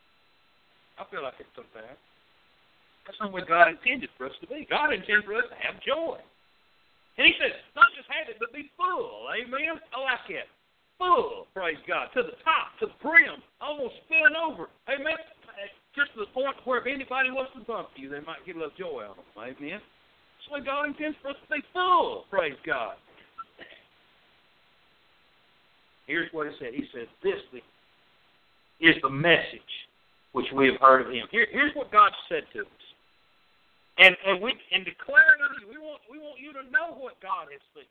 [SPEAKER 2] I feel like it's so bad. That's not what God intended for us to be. God intended for us to have joy. And He said, not just have it, but be full. Amen? I like it. Full, praise God, to the top, to the brim, almost spilling over. Amen? Just to the point where if anybody wants to bump you, they might get a little joy out of them. Amen? That's why God intends for us to be full, praise God. Here's what He said. He said, this is the message which we have heard of Him. Here, here's what God said to us. And and we and declaring unto you, we want we want you to know what God has said.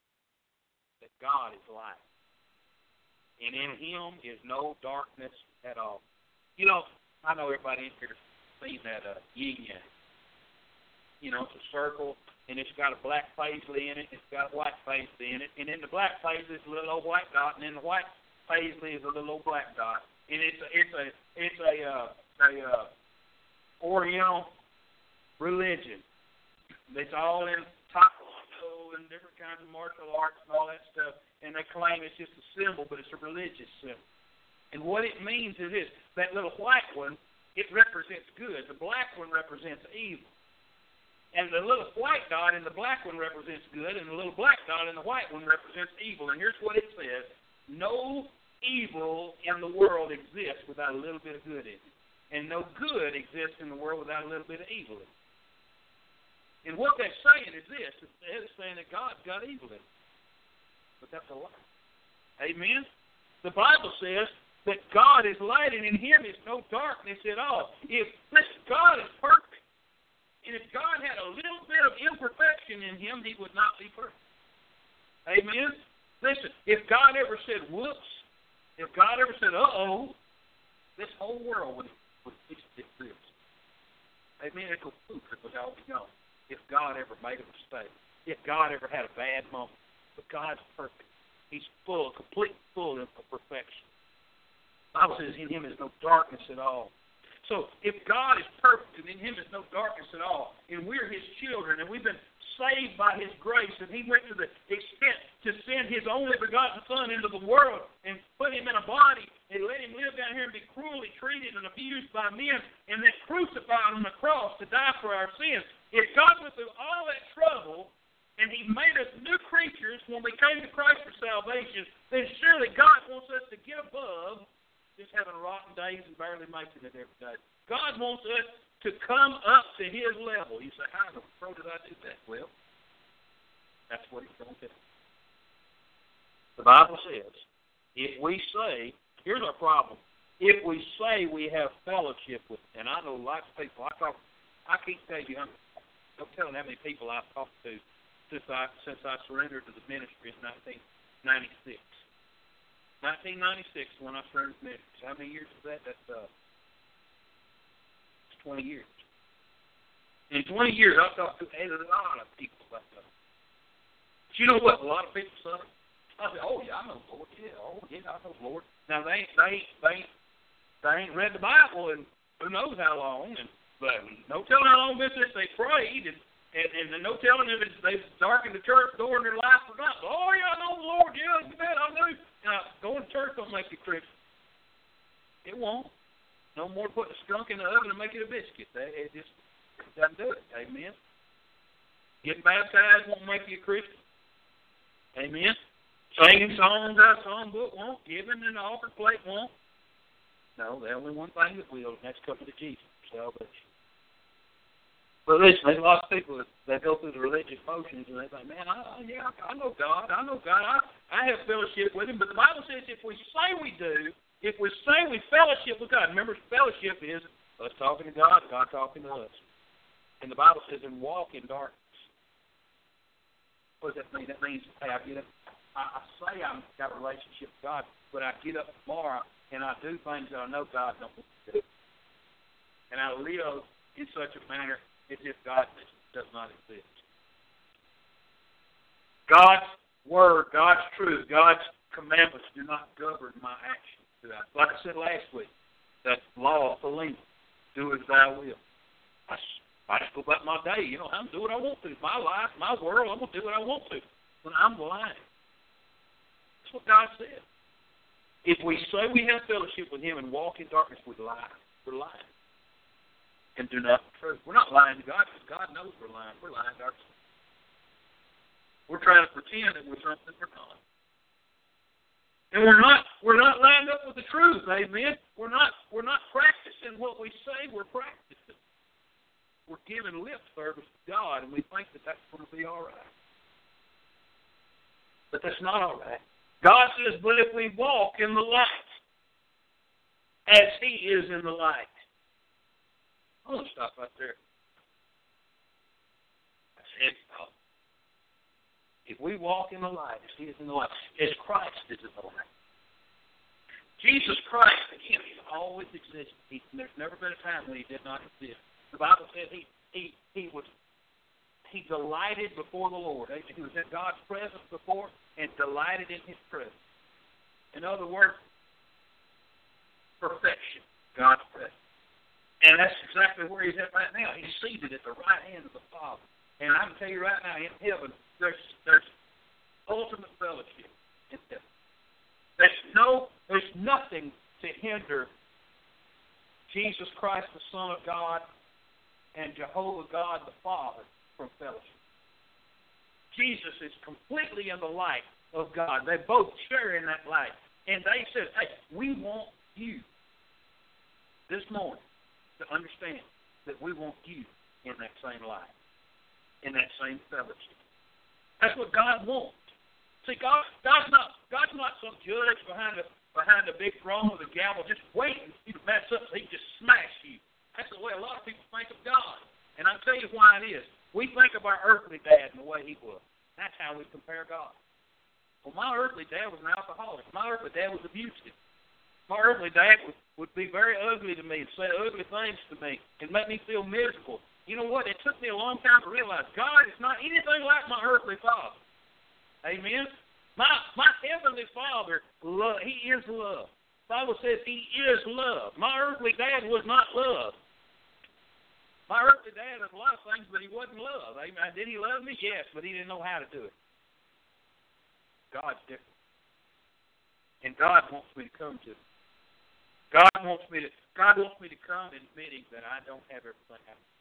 [SPEAKER 2] That God is light. And in Him is no darkness at all. You know, I know everybody in here has seen that uh, yin yang. You know, it's a circle, and it's got a black paisley in it, it's got a white paisley in it, and in the black paisley is a little old white dot, and in the white paisley is a little old black dot. And it's a it's a it's a uh, a uh, Oriental religion. It's all in taekwondo and different kinds of martial arts and all that stuff, and they claim it's just a symbol, but it's a religious symbol. And what it means is this: that little white one, it represents good. The black one represents evil. And the little white dot in the black one represents good, and the little black dot in the white one represents evil. And here's what it says: no evil in the world exists without a little bit of good in it. And no good exists in the world without a little bit of evil in it. And what they're saying is this: they're saying that God's got evil in it. But that's a lie. Amen? The Bible says that God is light, and in Him is no darkness at all. If listen, God is perfect, and if God had a little bit of imperfection in Him, He would not be perfect. Amen? Listen, if God ever said, whoops, if God ever said, uh-oh, this whole world would, would exist. Amen? It would poof, it would all be gone. If God ever made a mistake, if God ever had a bad moment. But God's perfect. He's full, complete full of perfection. The Bible says in Him is no darkness at all. So if God is perfect and in Him is no darkness at all, and we're His children, and we've been saved by His grace, and He went to the extent to send His only begotten Son into the world and put Him in a body and let Him live down here and be cruelly treated and abused by men, and then crucified on the cross to die for our sins. If God went through all that trouble and He made us new creatures when we came to Christ for salvation, then surely God wants us to get above just having rotten days and barely making it every day. God wants us to come up to His level. You say, how in the world did I do that? Well, that's what He's going to do. The Bible says, if we say, here's our problem. if we say we have fellowship with Him. And I know lots of people, I talk, I can't tell you, I'm, I'm telling how many people I've talked to since I since I surrendered to the ministry in nineteen ninety-six. nineteen ninety-six when I surrendered to the ministry. How many years is that? That's uh, it's twenty years. In twenty years, I've talked to a lot of people about that. But you know what? A lot of people say, I said, "Oh yeah, I know the Lord. Yeah, oh yeah, I know the Lord." Now they ain't, they ain't, they ain't, they ain't read the Bible and who knows how long, and but no telling how long since they prayed, and and, and no telling if it's, they've darkened the church door in their life or not. Oh yeah, I know the Lord. Yeah, you bet I know. Now going to church don't make you Christian. It won't. No more putting a skunk in the oven and make it a biscuit. That it just doesn't do it. Amen. Getting baptized won't make you a Christian. Amen. Singing songs out of the songbook won't. Giving an offering plate won't. No, there's only one thing that will, and that's coming to Jesus, salvation. But listen, there's a lot of people that, that go through the religious motions and they think, man, I, yeah, I know God. I know God. I, I have fellowship with Him. But the Bible says if we say we do, if we say we fellowship with God, remember, fellowship is us talking to God, God talking to us. And the Bible says, and walk in darkness. What does that mean? That means, hey, I get up, I, I say I've got a relationship with God, but I get up tomorrow and I do things that I know God don't want to do. And I live in such a manner as if God does not exist. God's Word, God's truth, God's commandments do not govern my actions. Like I said last week, that law of Philemon, do as thou wilt. I I just go about my day. You know, I'm doing what I want to. My life, my world, I'm going to do what I want to. When I'm lying. That's what God said. If we say we have fellowship with Him and walk in darkness, we lie. We're lying. And do not the truth. We're not lying to God because God knows we're lying. We're lying to ourselves. We're trying to pretend that we're something we're not. And we're not we're not lined up with the truth, amen. We're not we're not practicing what we say we're practicing. We're giving lip service to God, and we think that that's going to be all right. But that's not all right. God says, but if we walk in the light, as He is in the light. I'm going to stop right there. That's heavy thought. If we walk in the light, as He is in the light, as Christ is in the light. Jesus Christ, again, He's always existed. He, there's never been a time when He did not exist. The Bible says he he he was he delighted before the Lord. He was in God's presence before and delighted in His presence. In other words, perfection, God's presence. And that's exactly where He's at right now. He's seated at the right hand of the Father. And I can tell you right now, in heaven, there's there's ultimate fellowship in heaven. There's no there's nothing to hinder Jesus Christ, the Son of God, and Jehovah God the Father from fellowship. Jesus is completely in the light of God. They both share in that light. And they said, hey, we want you this morning to understand that we want you in that same light, in that same fellowship. That's what God wants. See, God, God's not God's not some judge behind the behind the big throne with a gavel just waiting for you to mess up so He can just smash you. That's the way a lot of people think of God. And I'll tell you why it is. We think of our earthly dad and the way he was. That's how we compare God. Well, my earthly dad was an alcoholic. My earthly dad was abusive. My earthly dad would, would be very ugly to me and say ugly things to me and make me feel miserable. You know what? It took me a long time to realize God is not anything like my earthly father. Amen? My my heavenly Father, love, He is love. The Bible says He is love. My earthly dad was not love. My earthly dad had a lot of things, but he wasn't love. Amen. Did he love me? Yes, but he didn't know how to do it. God's different. And God wants me to come to Him. God wants me to God wants me to come admitting that I don't have everything I need,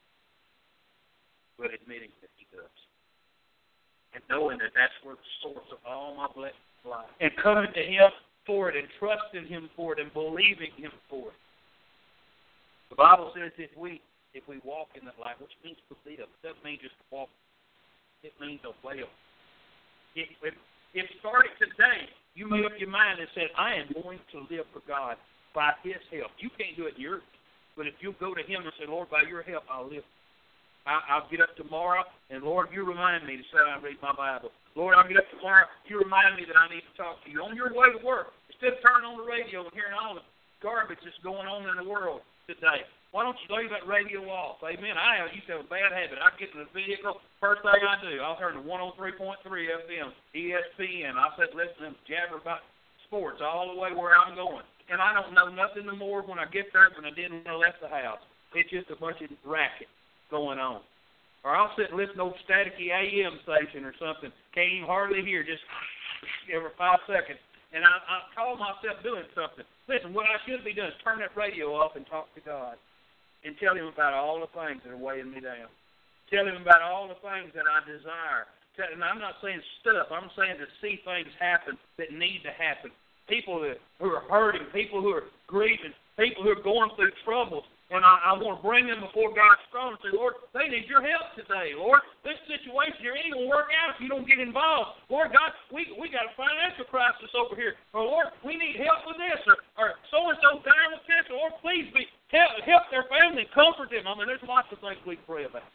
[SPEAKER 2] but admitting that He does. And knowing that that's where the source of all my blessings lie. And coming to Him for it and trusting Him for it and believing Him for it. The Bible says if we if we walk in that light, which means to live, it doesn't mean just walk. It means to live. If, if, if starting today, you made up your mind and said, I am going to live for God by His help. You can't do it in yours. But if you'll go to Him and say, Lord, by your help, I'll live. I, I'll get up tomorrow, and Lord, you remind me to sit down and read my Bible. Lord, I'll get up tomorrow, you remind me that I need to talk to you. On your way to work, instead of turning on the radio and hearing all the garbage that's going on in the world today, why don't you leave that radio off? Amen. I used to have a bad habit. I get in the vehicle, first thing I do, I'll turn to one oh three point three F M, E S P N. I'll sit listen to them jabber about sports all the way where I'm going. And I don't know nothing more when I get there than I did when I left the house. It's just a bunch of racket going on. Or I'll sit and listen to old staticky A M station or something. Can't even hardly hear, just every five seconds. And I, I call myself doing something. Listen, what I should be doing is turn that radio off and talk to God. And tell Him about all the things that are weighing me down. Tell Him about all the things that I desire. Tell, and I'm not saying stuff. I'm saying to see things happen that need to happen. People that, who are hurting, people who are grieving, people who are going through troubles. And I, I want to bring them before God's throne and say, Lord, they need your help today. Lord, this situation here ain't going to work out if you don't get involved. Lord God, we we got a financial crisis over here. Or, Lord, we need help with this. Or, or so-and-so dying with cancer. Lord, please be help, help their family, comfort them. I mean, there's lots of things we pray about.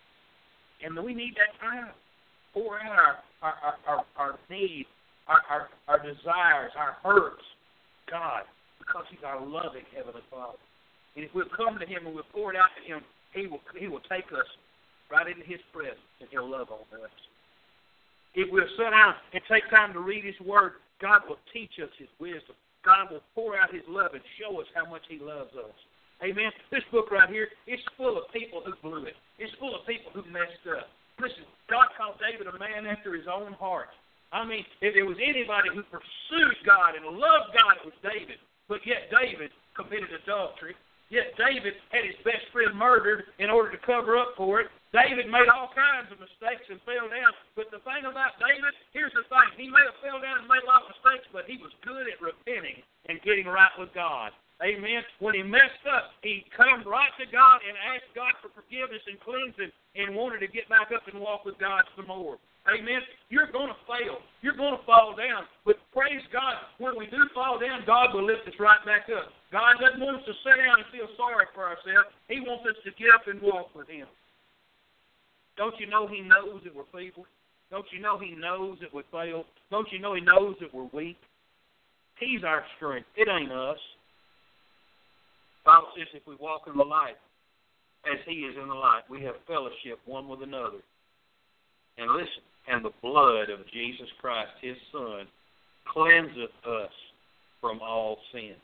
[SPEAKER 2] And we need that time. Pour out our, our, our, our, our needs, our, our, our desires, our hurts. God, because He's our loving Heavenly Father. And if we'll come to Him and we'll pour it out to Him, He will He will take us right into His presence and He'll love on us. If we'll sit down and take time to read His Word, God will teach us His wisdom. God will pour out His love and show us how much He loves us. Amen. This book right here, it's full of people who blew it. It's full of people who messed up. Listen, God called David a man after His own heart. I mean, if there was anybody who pursued God and loved God, it was David. But yet David committed adultery. Yet David had his best friend murdered in order to cover up for it. David made all kinds of mistakes and fell down. But the thing about David, here's the thing. He may have fell down and made a lot of mistakes, but he was good at repenting and getting right with God. Amen. When he messed up, he come right to God and asked God for forgiveness and cleansing and wanted to get back up and walk with God some more. Amen. You're going to fail. You're going to fall down. But praise God, when we do fall down, God will lift us right back up. God doesn't want us to sit down and feel sorry for ourselves. He wants us to get up and walk with Him. Don't you know He knows that we're feeble? Don't you know He knows that we fail? Don't you know He knows that we're weak? He's our strength. It ain't us. The Bible says if we walk in the light as He is in the light, we have fellowship one with another. And listen, and the blood of Jesus Christ, His Son, cleanseth us from all sin.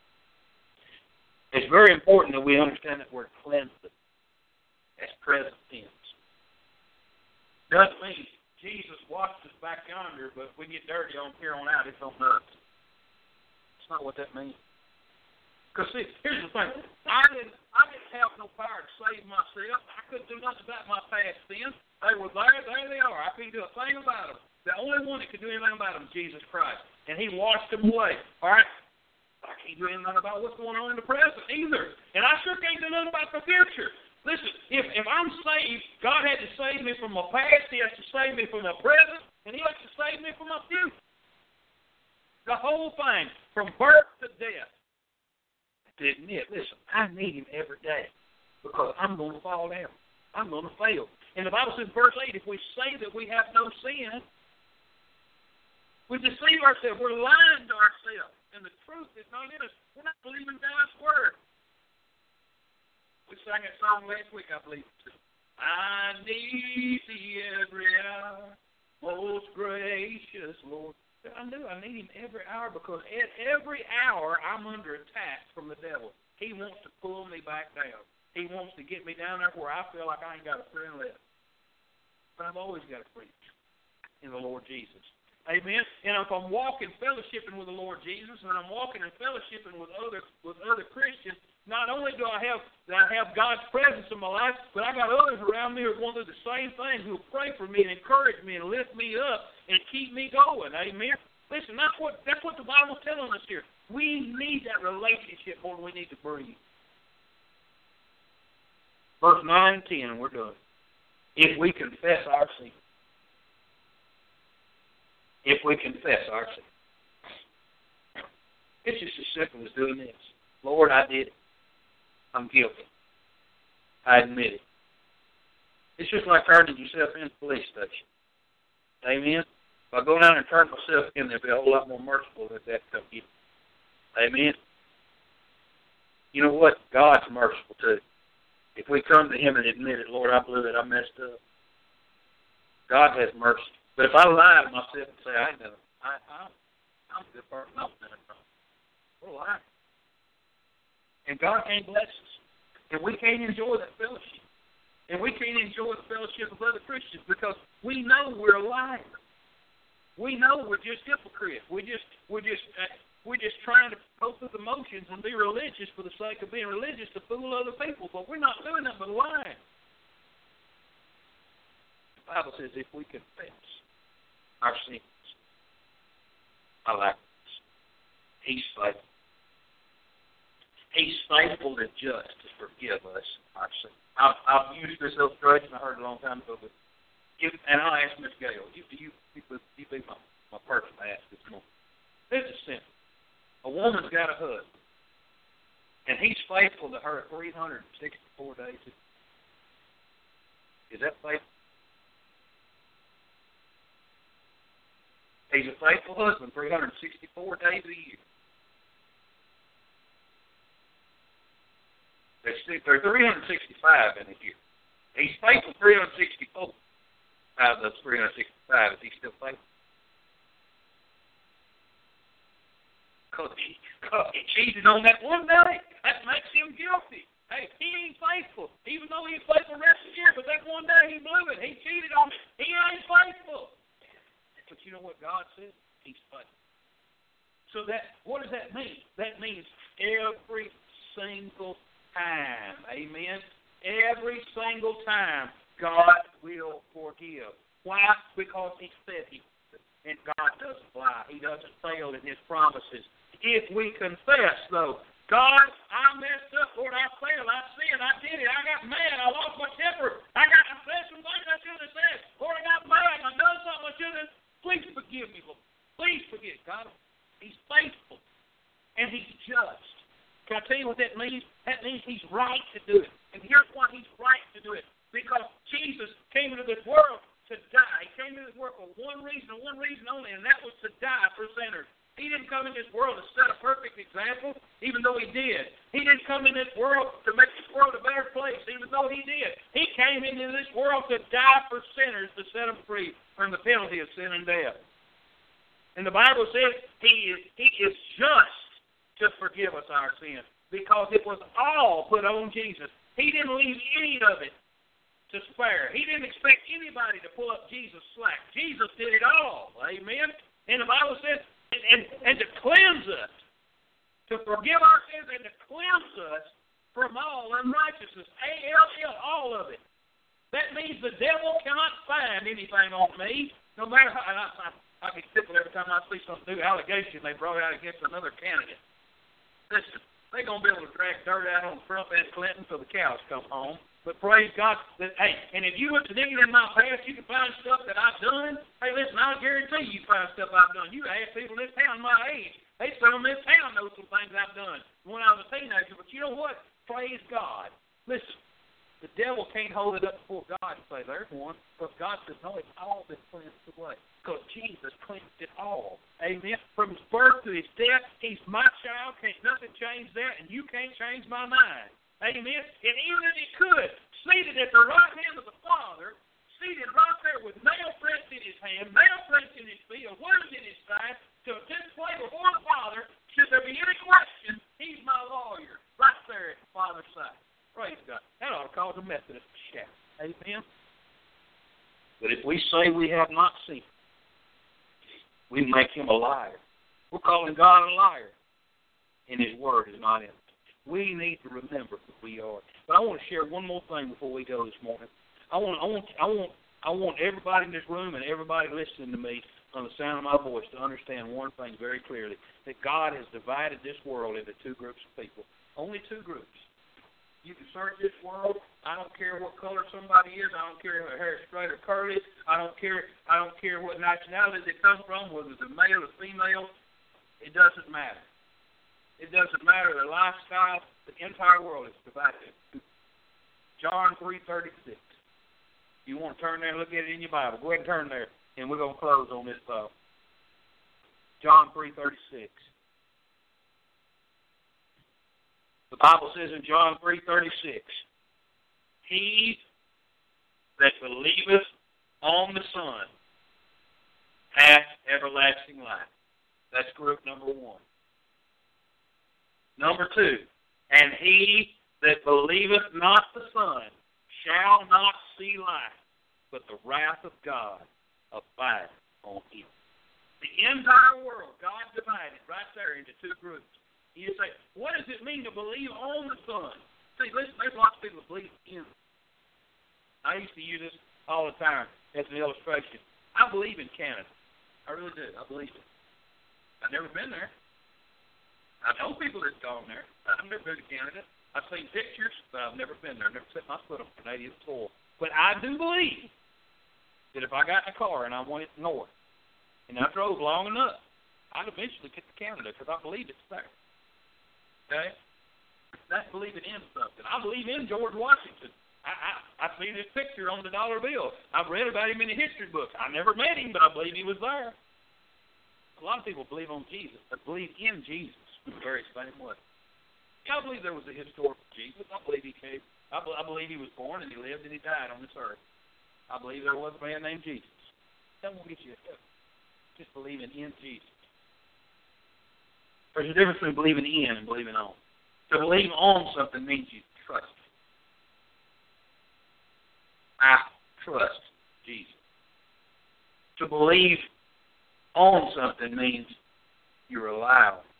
[SPEAKER 2] It's very important that we understand that word cleanseth as present tense. Doesn't mean Jesus washed us back yonder, but if we get dirty on here on out, it's on us. That's not what that means. Because see, here's the thing. I didn't, I didn't have no power to save myself. I couldn't do nothing about my past sins. They were there, there they are. I couldn't do a thing about them. The only one that could do anything about them is Jesus Christ. And He washed them away. All right? I can't do anything about what's going on in the present either. And I sure can't do nothing about the future. Listen, if, if I'm saved, God had to save me from my past. He has to save me from my present. And He has to save me from my future. The whole thing, from birth to death. To admit, listen, I need Him every day because I'm going to fall down. I'm going to fail. And the Bible says in verse eight, if we say that we have no sin, we deceive ourselves. We're lying to ourselves. And the truth is not in us. We're not believing God's Word. We sang that song last week, I believe. I need Thee every hour, most gracious Lord. I knew I need Him every hour because at every hour I'm under attack from the devil. He wants to pull me back down. He wants to get me down there where I feel like I ain't got a friend left. But I've always got a friend in the Lord Jesus. Amen. And if I'm walking fellowshipping with the Lord Jesus, and I'm walking and fellowshipping with other with other Christians, not only do I have do I have God's presence in my life, but I got others around me who are going to do the same thing, who will pray for me and encourage me and lift me up and keep me going. Amen. Listen, that's what that's what the Bible's telling us here. We need that relationship more than we need to breathe. Verse nine and ten, and we're done. If we confess our sin. If we confess our sin. It's just as simple as doing this. Lord, I did it. I'm guilty. I admit it. It's just like turning yourself in the police station. Amen? If I go down and turn myself in, they'll be a whole lot more merciful than that come get me. Amen? You know what? God's merciful too. If we come to Him and admit it, Lord, I blew it, I messed up. God has mercy. But if I lie to myself and say, I ain't done it, I, I, I'm a good person, I'm done it wrong. We're lying. And God can't bless us. And we can't enjoy that fellowship. And we can't enjoy the fellowship of other Christians because we know we're lying. We know we're just hypocrites. We just, we're just, uh, we're just trying to go through the motions and be religious for the sake of being religious to fool other people. But we're not doing that but lying. The Bible says if we confess our sins, I like this. He's faithful. He's faithful and just to forgive us our sins. I've, I've used this illustration. I heard it a long time ago, but if, and I'll ask Miss Gail, you, you, you, you be my, my person to ask this morning. This is simple. A woman's got a husband, and he's faithful to her three hundred sixty-four days. Is that faithful? He's a faithful husband three hundred sixty-four days a year. There's three hundred sixty-five in a year. He's faithful three hundred sixty-four out of those three hundred sixty-five. Is he still faithful? Because he, he cheated on that one day. That makes him guilty. Hey, he ain't faithful. Even though he's faithful the rest of the year, but that one day he blew it. He cheated on it. He ain't faithful. But you know what God says? He's faithful. So that, what does that mean? That means every single time. Amen? Every single time, God will forgive. Why? Because He said He would. And God doesn't lie. He doesn't fail in His promises. If we confess, though, God, I messed up. Lord, I failed. I sinned. I did it. I got mad. I lost my temper. I got I said some things I shouldn't have said. Lord, I got mad. I done something I shouldn't have. Please forgive me, Lord. Please forgive God. He's faithful. And He's just. Can I tell you what that means? That means He's right to do it. And here's why He's right to do it. Because Jesus came into this world to die. He came into this world for one reason and one reason only, and that was to die for sinners. He didn't come in this world to set a perfect example, even though He did. He didn't come in this world to make this world a better place, even though He did. He came into this world to die for sinners, to set them free from the penalty of sin and death. And the Bible says He is, he is just to forgive us our sins, because it was all put on Jesus. He didn't leave any of it to spare. He didn't expect anybody to pull up Jesus' slack. Jesus did it all. Amen? And the Bible says, and, and, and to cleanse us, to forgive our sins and to cleanse us from all unrighteousness. A L L, all of it. That means the devil cannot find anything on me, no matter how. I, I, I get tickled every time I see some new allegation they brought out against another candidate. Listen, they're going to be able to drag dirt out on Trump and Clinton till the cows come home. But praise God, that, hey, and if you look to dig in my past, you can find stuff that I've done. Hey, listen, I'll guarantee you find stuff I've done. You ask people in this town my age. They some in this town know some things I've done when I was a teenager. But you know what? Praise God. Listen, the devil can't hold it up before God and say, there's one. But God says, no, it's all been cleansed away. Because Jesus cleansed it all. Amen. From His birth to His death, He's my child. Can't nothing change that, and you can't change my mind. Amen. And even if He could, seated at the right hand of the Father, seated right there with nail prints in His hand, nail prints in His feet, and words in His side, to display before the Father, should there be any question, He's my lawyer, right there at the Father's side. Praise God. That ought to cause a Methodist to shout. Amen. But if we say we have not seen, we make Him a liar. We're calling God a liar, and His word is not in it. We need to remember who we are. But I want to share one more thing before we go this morning. I want, I want, I want, I want everybody in this room and everybody listening to me on the sound of my voice to understand one thing very clearly: that God has divided this world into two groups of people. Only two groups. You can search this world. I don't care what color somebody is. I don't care if their hair is straight or curly. I don't care. I don't care what nationality they come from, whether it's a male or female. It doesn't matter. It doesn't matter the lifestyle. The entire world is divided. John three thirty-six. You want to turn there and look at it in your Bible. Go ahead and turn there, and we're going to close on this thought. John three thirty-six. The Bible says in John three thirty-six, he that believeth on the Son hath everlasting life. That's group number one. Number two, and he that believeth not the Son shall not see life, but the wrath of God abideth on him. The entire world, God divided right there into two groups. You say, what does it mean to believe on the Son? See, listen, there's lots of people that believe in him. I used to use this all the time as an illustration. I believe in Canada. I really do. I believe it. I've never been there. I know people that's gone there. I've never been to Canada. I've seen pictures, but I've never been there. I've never set my foot on Canadian soil. But I do believe that if I got in a car and I went north, and I drove long enough, I'd eventually get to Canada because I believe it's there. Okay? That's believing in something. I believe in George Washington. I, I, I've seen his picture on the dollar bill. I've read about him in the history books. I never met him, but I believe he was there. A lot of people believe on Jesus, but believe in Jesus in the very same way. Yeah, I believe there was a historical Jesus. I believe he came. I, be, I believe he was born and he lived and he died on this earth. I believe there was a man named Jesus. That won't get you to heaven. Just believing in Jesus. There's a difference between believing in and believing on. To believe on something means you trust. I trust Jesus. To believe on something means you rely on.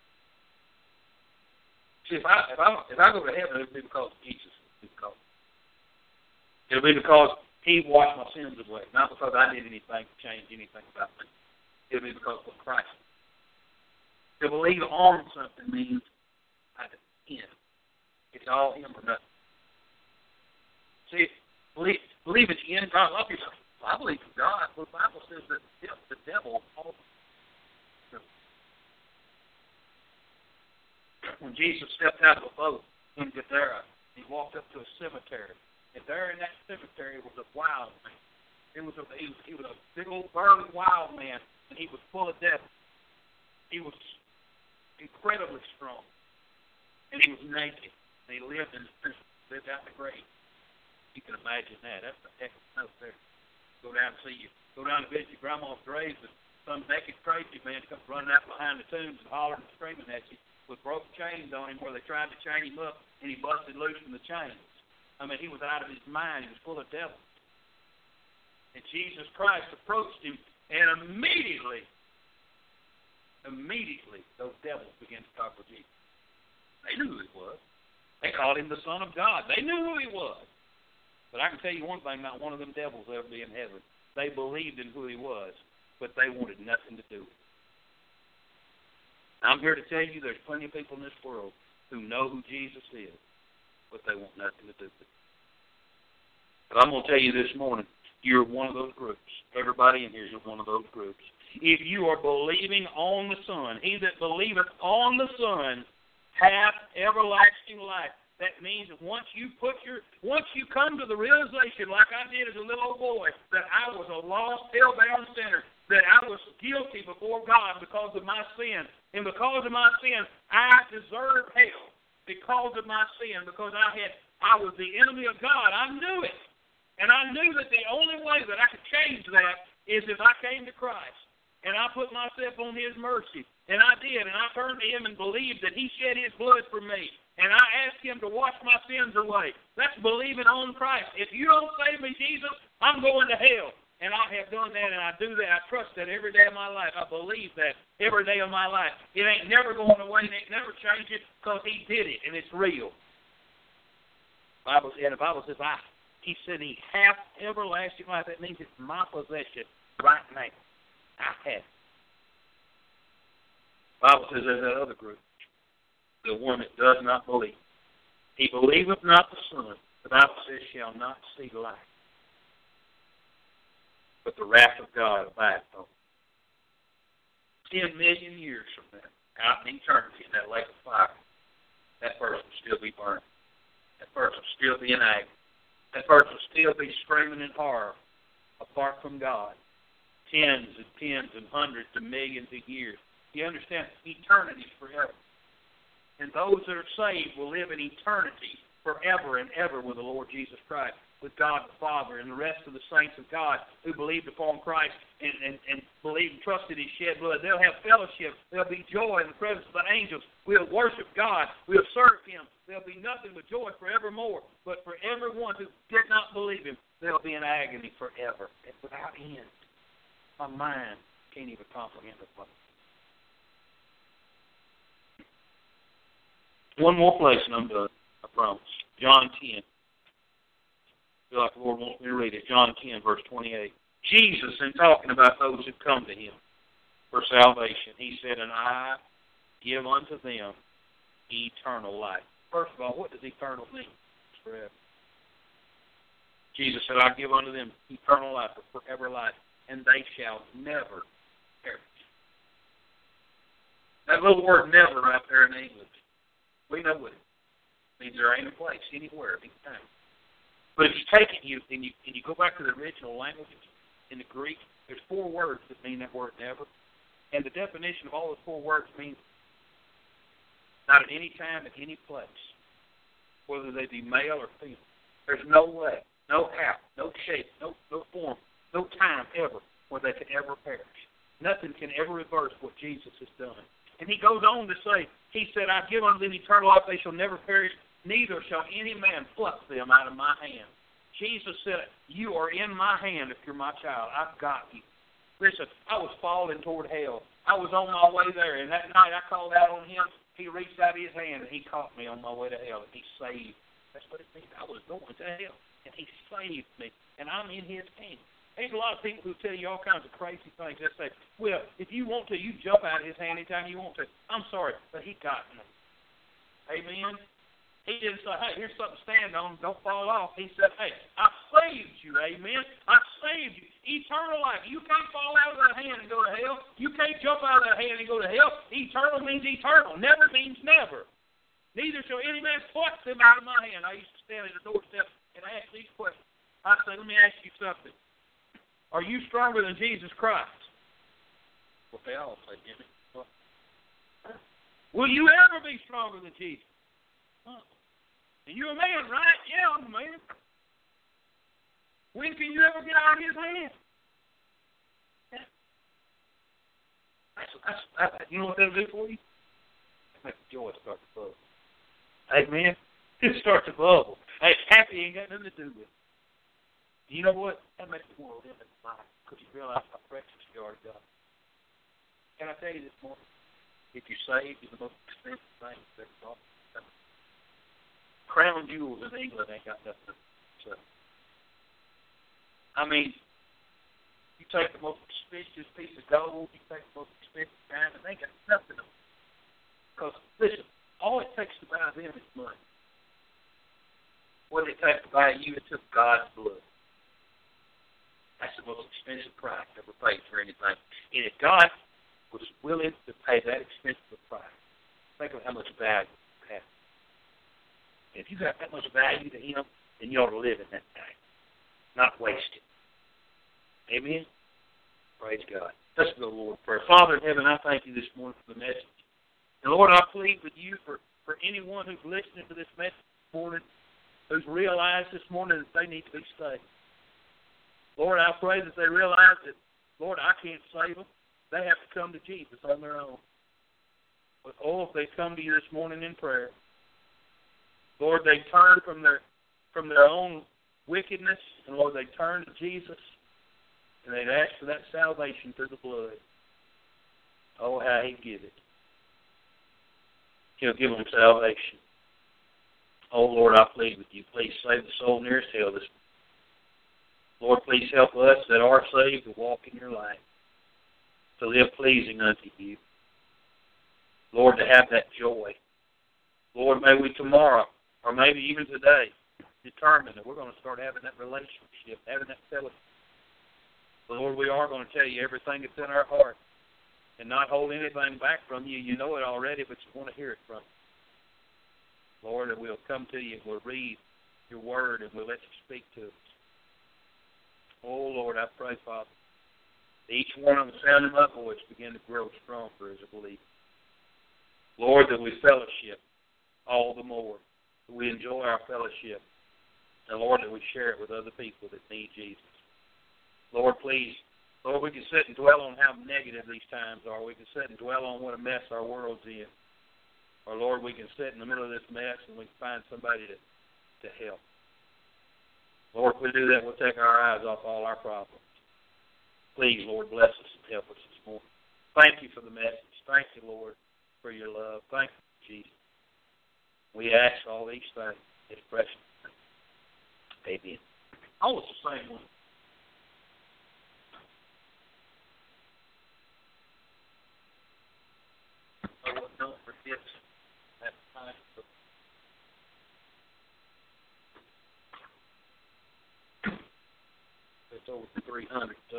[SPEAKER 2] See, if I if I if I go to heaven, it'll be because of Jesus. It'll be because, it'll be because he washed my sins away, not because I did anything to change anything about me. It'll be because of Christ. To believe on something means I depend. It's all him or nothing. See, believe, believing in God. A lot of people say, well, I believe in God. Well, the Bible says that the devil. When Jesus stepped out of the boat in Gadara, he walked up to a cemetery. And there in that cemetery was a wild man. It was a, he, was, he was a big old burly wild man, and he was full of death. He was incredibly strong. And he was naked. And he lived in lived out in the grave. You can imagine that. That's the heck of a there. Go down and see you. Go down to visit your grandma's grave, and some naked crazy man comes running out behind the tombs and hollering and screaming at you with broken chains on him where they tried to chain him up, and he busted loose from the chains. I mean, he was out of his mind. He was full of devils. And Jesus Christ approached him, and immediately, immediately, those devils began to talk with Jesus. They knew who he was. They called him the Son of God. They knew who he was. But I can tell you one thing, not one of them devils will ever be in heaven. They believed in who he was, but they wanted nothing to do with it. I'm here to tell you there's plenty of people in this world who know who Jesus is, but they want nothing to do with it. But I'm going to tell you this morning, you're one of those groups. Everybody in here is one of those groups. If you are believing on the Son, he that believeth on the Son hath everlasting life. That means that once you put your, once you come to the realization, like I did as a little old boy, that I was a lost, hell-bound sinner, that I was guilty before God because of my sin. And because of my sin, I deserve hell because of my sin, because I had I was the enemy of God. I knew it. And I knew that the only way that I could change that is if I came to Christ. And I put myself on his mercy. And I did. And I turned to him and believed that he shed his blood for me. And I asked him to wash my sins away. That's believing on Christ. If you don't save me, Jesus, I'm going to hell. And I have done that, and I do that. I trust that every day of my life. I believe that every day of my life. It ain't never going away, and it ain't never changing because he did it, and it's real. Bible, and the Bible says, I, he said he hath everlasting life. That means it's my possession right now. I have it. Bible says there's that other group, the one that does not believe. He believeth not the Son. The Bible says shall not see life, but the wrath of God abides on him. Ten million years from now, out in eternity in that lake of fire, that person will still be burning. That person will still be in agony. That person will still be screaming in horror apart from God. Tens and tens and hundreds of millions of years. You understand? Eternity is forever. And those that are saved will live in eternity forever and ever with the Lord Jesus Christ, with God the Father and the rest of the saints of God who believed upon Christ and, and, and believed and trusted His shed blood. They'll have fellowship. There'll be joy in the presence of the angels. We'll worship God. We'll serve Him. There'll be nothing but joy forevermore. But for everyone who did not believe Him, they'll be in agony forever and without end. My mind can't even comprehend it. One more place and I'm done, I promise. John ten. I feel like the Lord wants me to read it. John ten, verse twenty-eight. Jesus, in talking about those who come to Him for salvation, He said, and I give unto them eternal life. First of all, what does eternal mean? It's forever. Jesus said, I give unto them eternal life, or forever life, and they shall never perish. That little word never right there in English, we know what it means. There ain't a place anywhere, anytime. But if you take it you, and, you, and you go back to the original language, in the Greek, there's four words that mean that word never. And the definition of all those four words means not at any time, at any place, whether they be male or female. There's no way, no how, no shape, no, no form, no time ever where they can ever perish. Nothing can ever reverse what Jesus has done. And He goes on to say, He said, I give unto them eternal life, they shall never perish, neither shall any man pluck them out of my hand. Jesus said, you are in my hand if you're my child. I've got you. Listen, I was falling toward hell. I was on my way there, and that night I called out on Him. He reached out His hand, and He caught me on my way to hell, and He saved. That's what it means. I was going to hell, and He saved me, and I'm in His hand. There's a lot of people who tell you all kinds of crazy things. They say, well, if you want to, you jump out of His hand anytime you want to. I'm sorry, but He got me. Amen? He didn't say, hey, here's something to stand on, don't fall off. He said, hey, I saved you, amen? I saved you. Eternal life. You can't fall out of that hand and go to hell. You can't jump out of that hand and go to hell. Eternal means eternal. Never means never. Neither shall any man pluck them out of my hand. I used to stand at the doorstep and ask these questions. I say, let me ask you something. Are you stronger than Jesus Christ? Well, they all say, Jimmy. Well, will you ever be stronger than Jesus? Huh. And you're a man, right? Yeah, I'm a man. When can you ever get out of His hand? That's, that's, that's, you know what that'll do for you? It'll make the joy start to bubble. Amen? It starts to bubble. Hey, happy ain't got nothing to do with it. You know what? That makes the world end in life because you realize how precious you are to God. Can I tell you this morning? If you're saved, you're the most expensive thing that's ever thought. Crown jewels in England ain't got nothing to say. I mean, you take the most expensive piece of gold, you take the most expensive diamond, they ain't got nothing on it. Because, listen, all it takes to buy them is money. What it takes to buy you, it took God's blood. That's the most expensive price ever paid for anything. And if God was willing to pay that expensive price, think of how much value it has. If you got that much value to Him, then you ought to live in that value, not waste it. Amen? Praise God. Let's go, Lord, prayer. Father in heaven, I thank You this morning for the message. And, Lord, I plead with You for, for anyone who's listening to this message this morning, who's realized this morning that they need to be saved. Lord, I pray that they realize that, Lord, I can't save them. They have to come to Jesus on their own. But, oh, if they come to You this morning in prayer, Lord, they turn from their from their own wickedness, and Lord, they turn to Jesus, and they'd ask for that salvation through the blood. Oh, how He'd give it. He'll give them salvation. Oh, Lord, I plead with You. Please save the soul nearest hell this morning. Lord, please help us that are saved to walk in Your light, to live pleasing unto You. Lord, to have that joy. Lord, may we tomorrow, or maybe even today, determine that we're going to start having that relationship, having that fellowship. Lord, we are going to tell You everything that's in our heart. and not hold anything back from you. You know it already, but you want to hear it from you. Lord, that we'll come to you and we'll read your word and we'll let you speak to us. Oh, Lord, I pray, Father, that each one of the sound of my voice begin to grow stronger as a believer. Lord, that we fellowship all the more, that we enjoy our fellowship, and Lord, that we share it with other people that need Jesus. Lord, please, Lord, we can sit and dwell on how negative these times are. We can sit and dwell on what a mess our world's in. Or, Lord, we can sit in the middle of this mess and we can find somebody to, to help. Lord, if we do that, we'll take our eyes off all our problems. Please, Lord, bless us and help us this morning. Thank you for the message. Thank you, Lord, for your love. Thank you, Jesus. We ask all these things in precious name. Amen. I want to say one. Oh, don't forget that time. It's over three hundred, so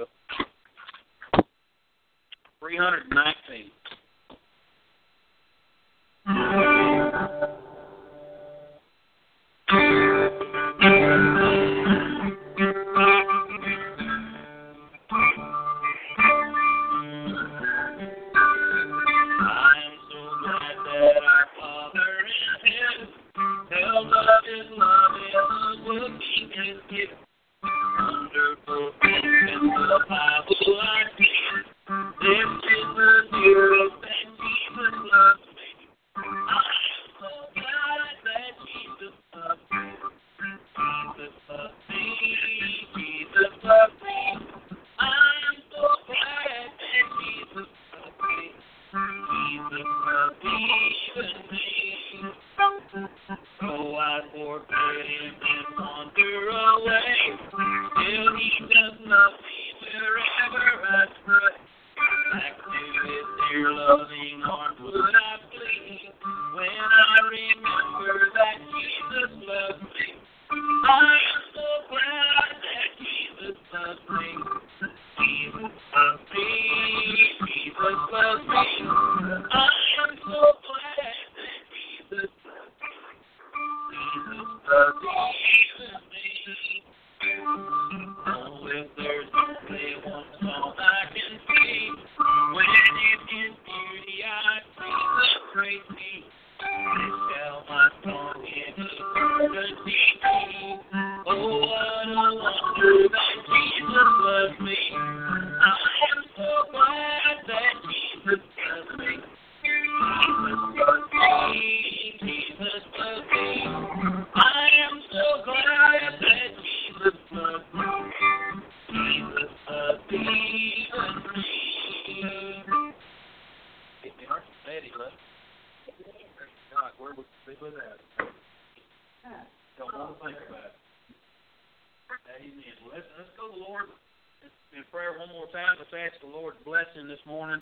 [SPEAKER 2] three hundred nineteen. Wonderful things in the Bible I see. This is the news that Jesus loves me. I'm so glad that Jesus loves me. Jesus loves me. Jesus loves me. I'm so glad that Jesus loves me. Jesus loves me, even me. So I forget him and wander away. Still he does love me wherever I stray. Back to his dear loving arms would I flee when I remember that Jesus loves me. I am so glad that Jesus loves me. Jesus loves me. Jesus loves me. I am so glad that Jesus loves me. Jesus loves me, even me. Oh, if there's only one song I can sing, when in his beauty I see the great King, then shall my song in eternity. Oh, what a wonder that Jesus loves me. I am so glad that Jesus loves me. Jesus loves me. Jesus loves me. I am so glad that Jesus loves me. Jesus loves me, even me. Aren't you glad he loves you? God, where would we be without it? Don't want to think about it. Amen. Well, let's, let's go to the Lord in prayer one more time. Let's ask the Lord's blessing this morning.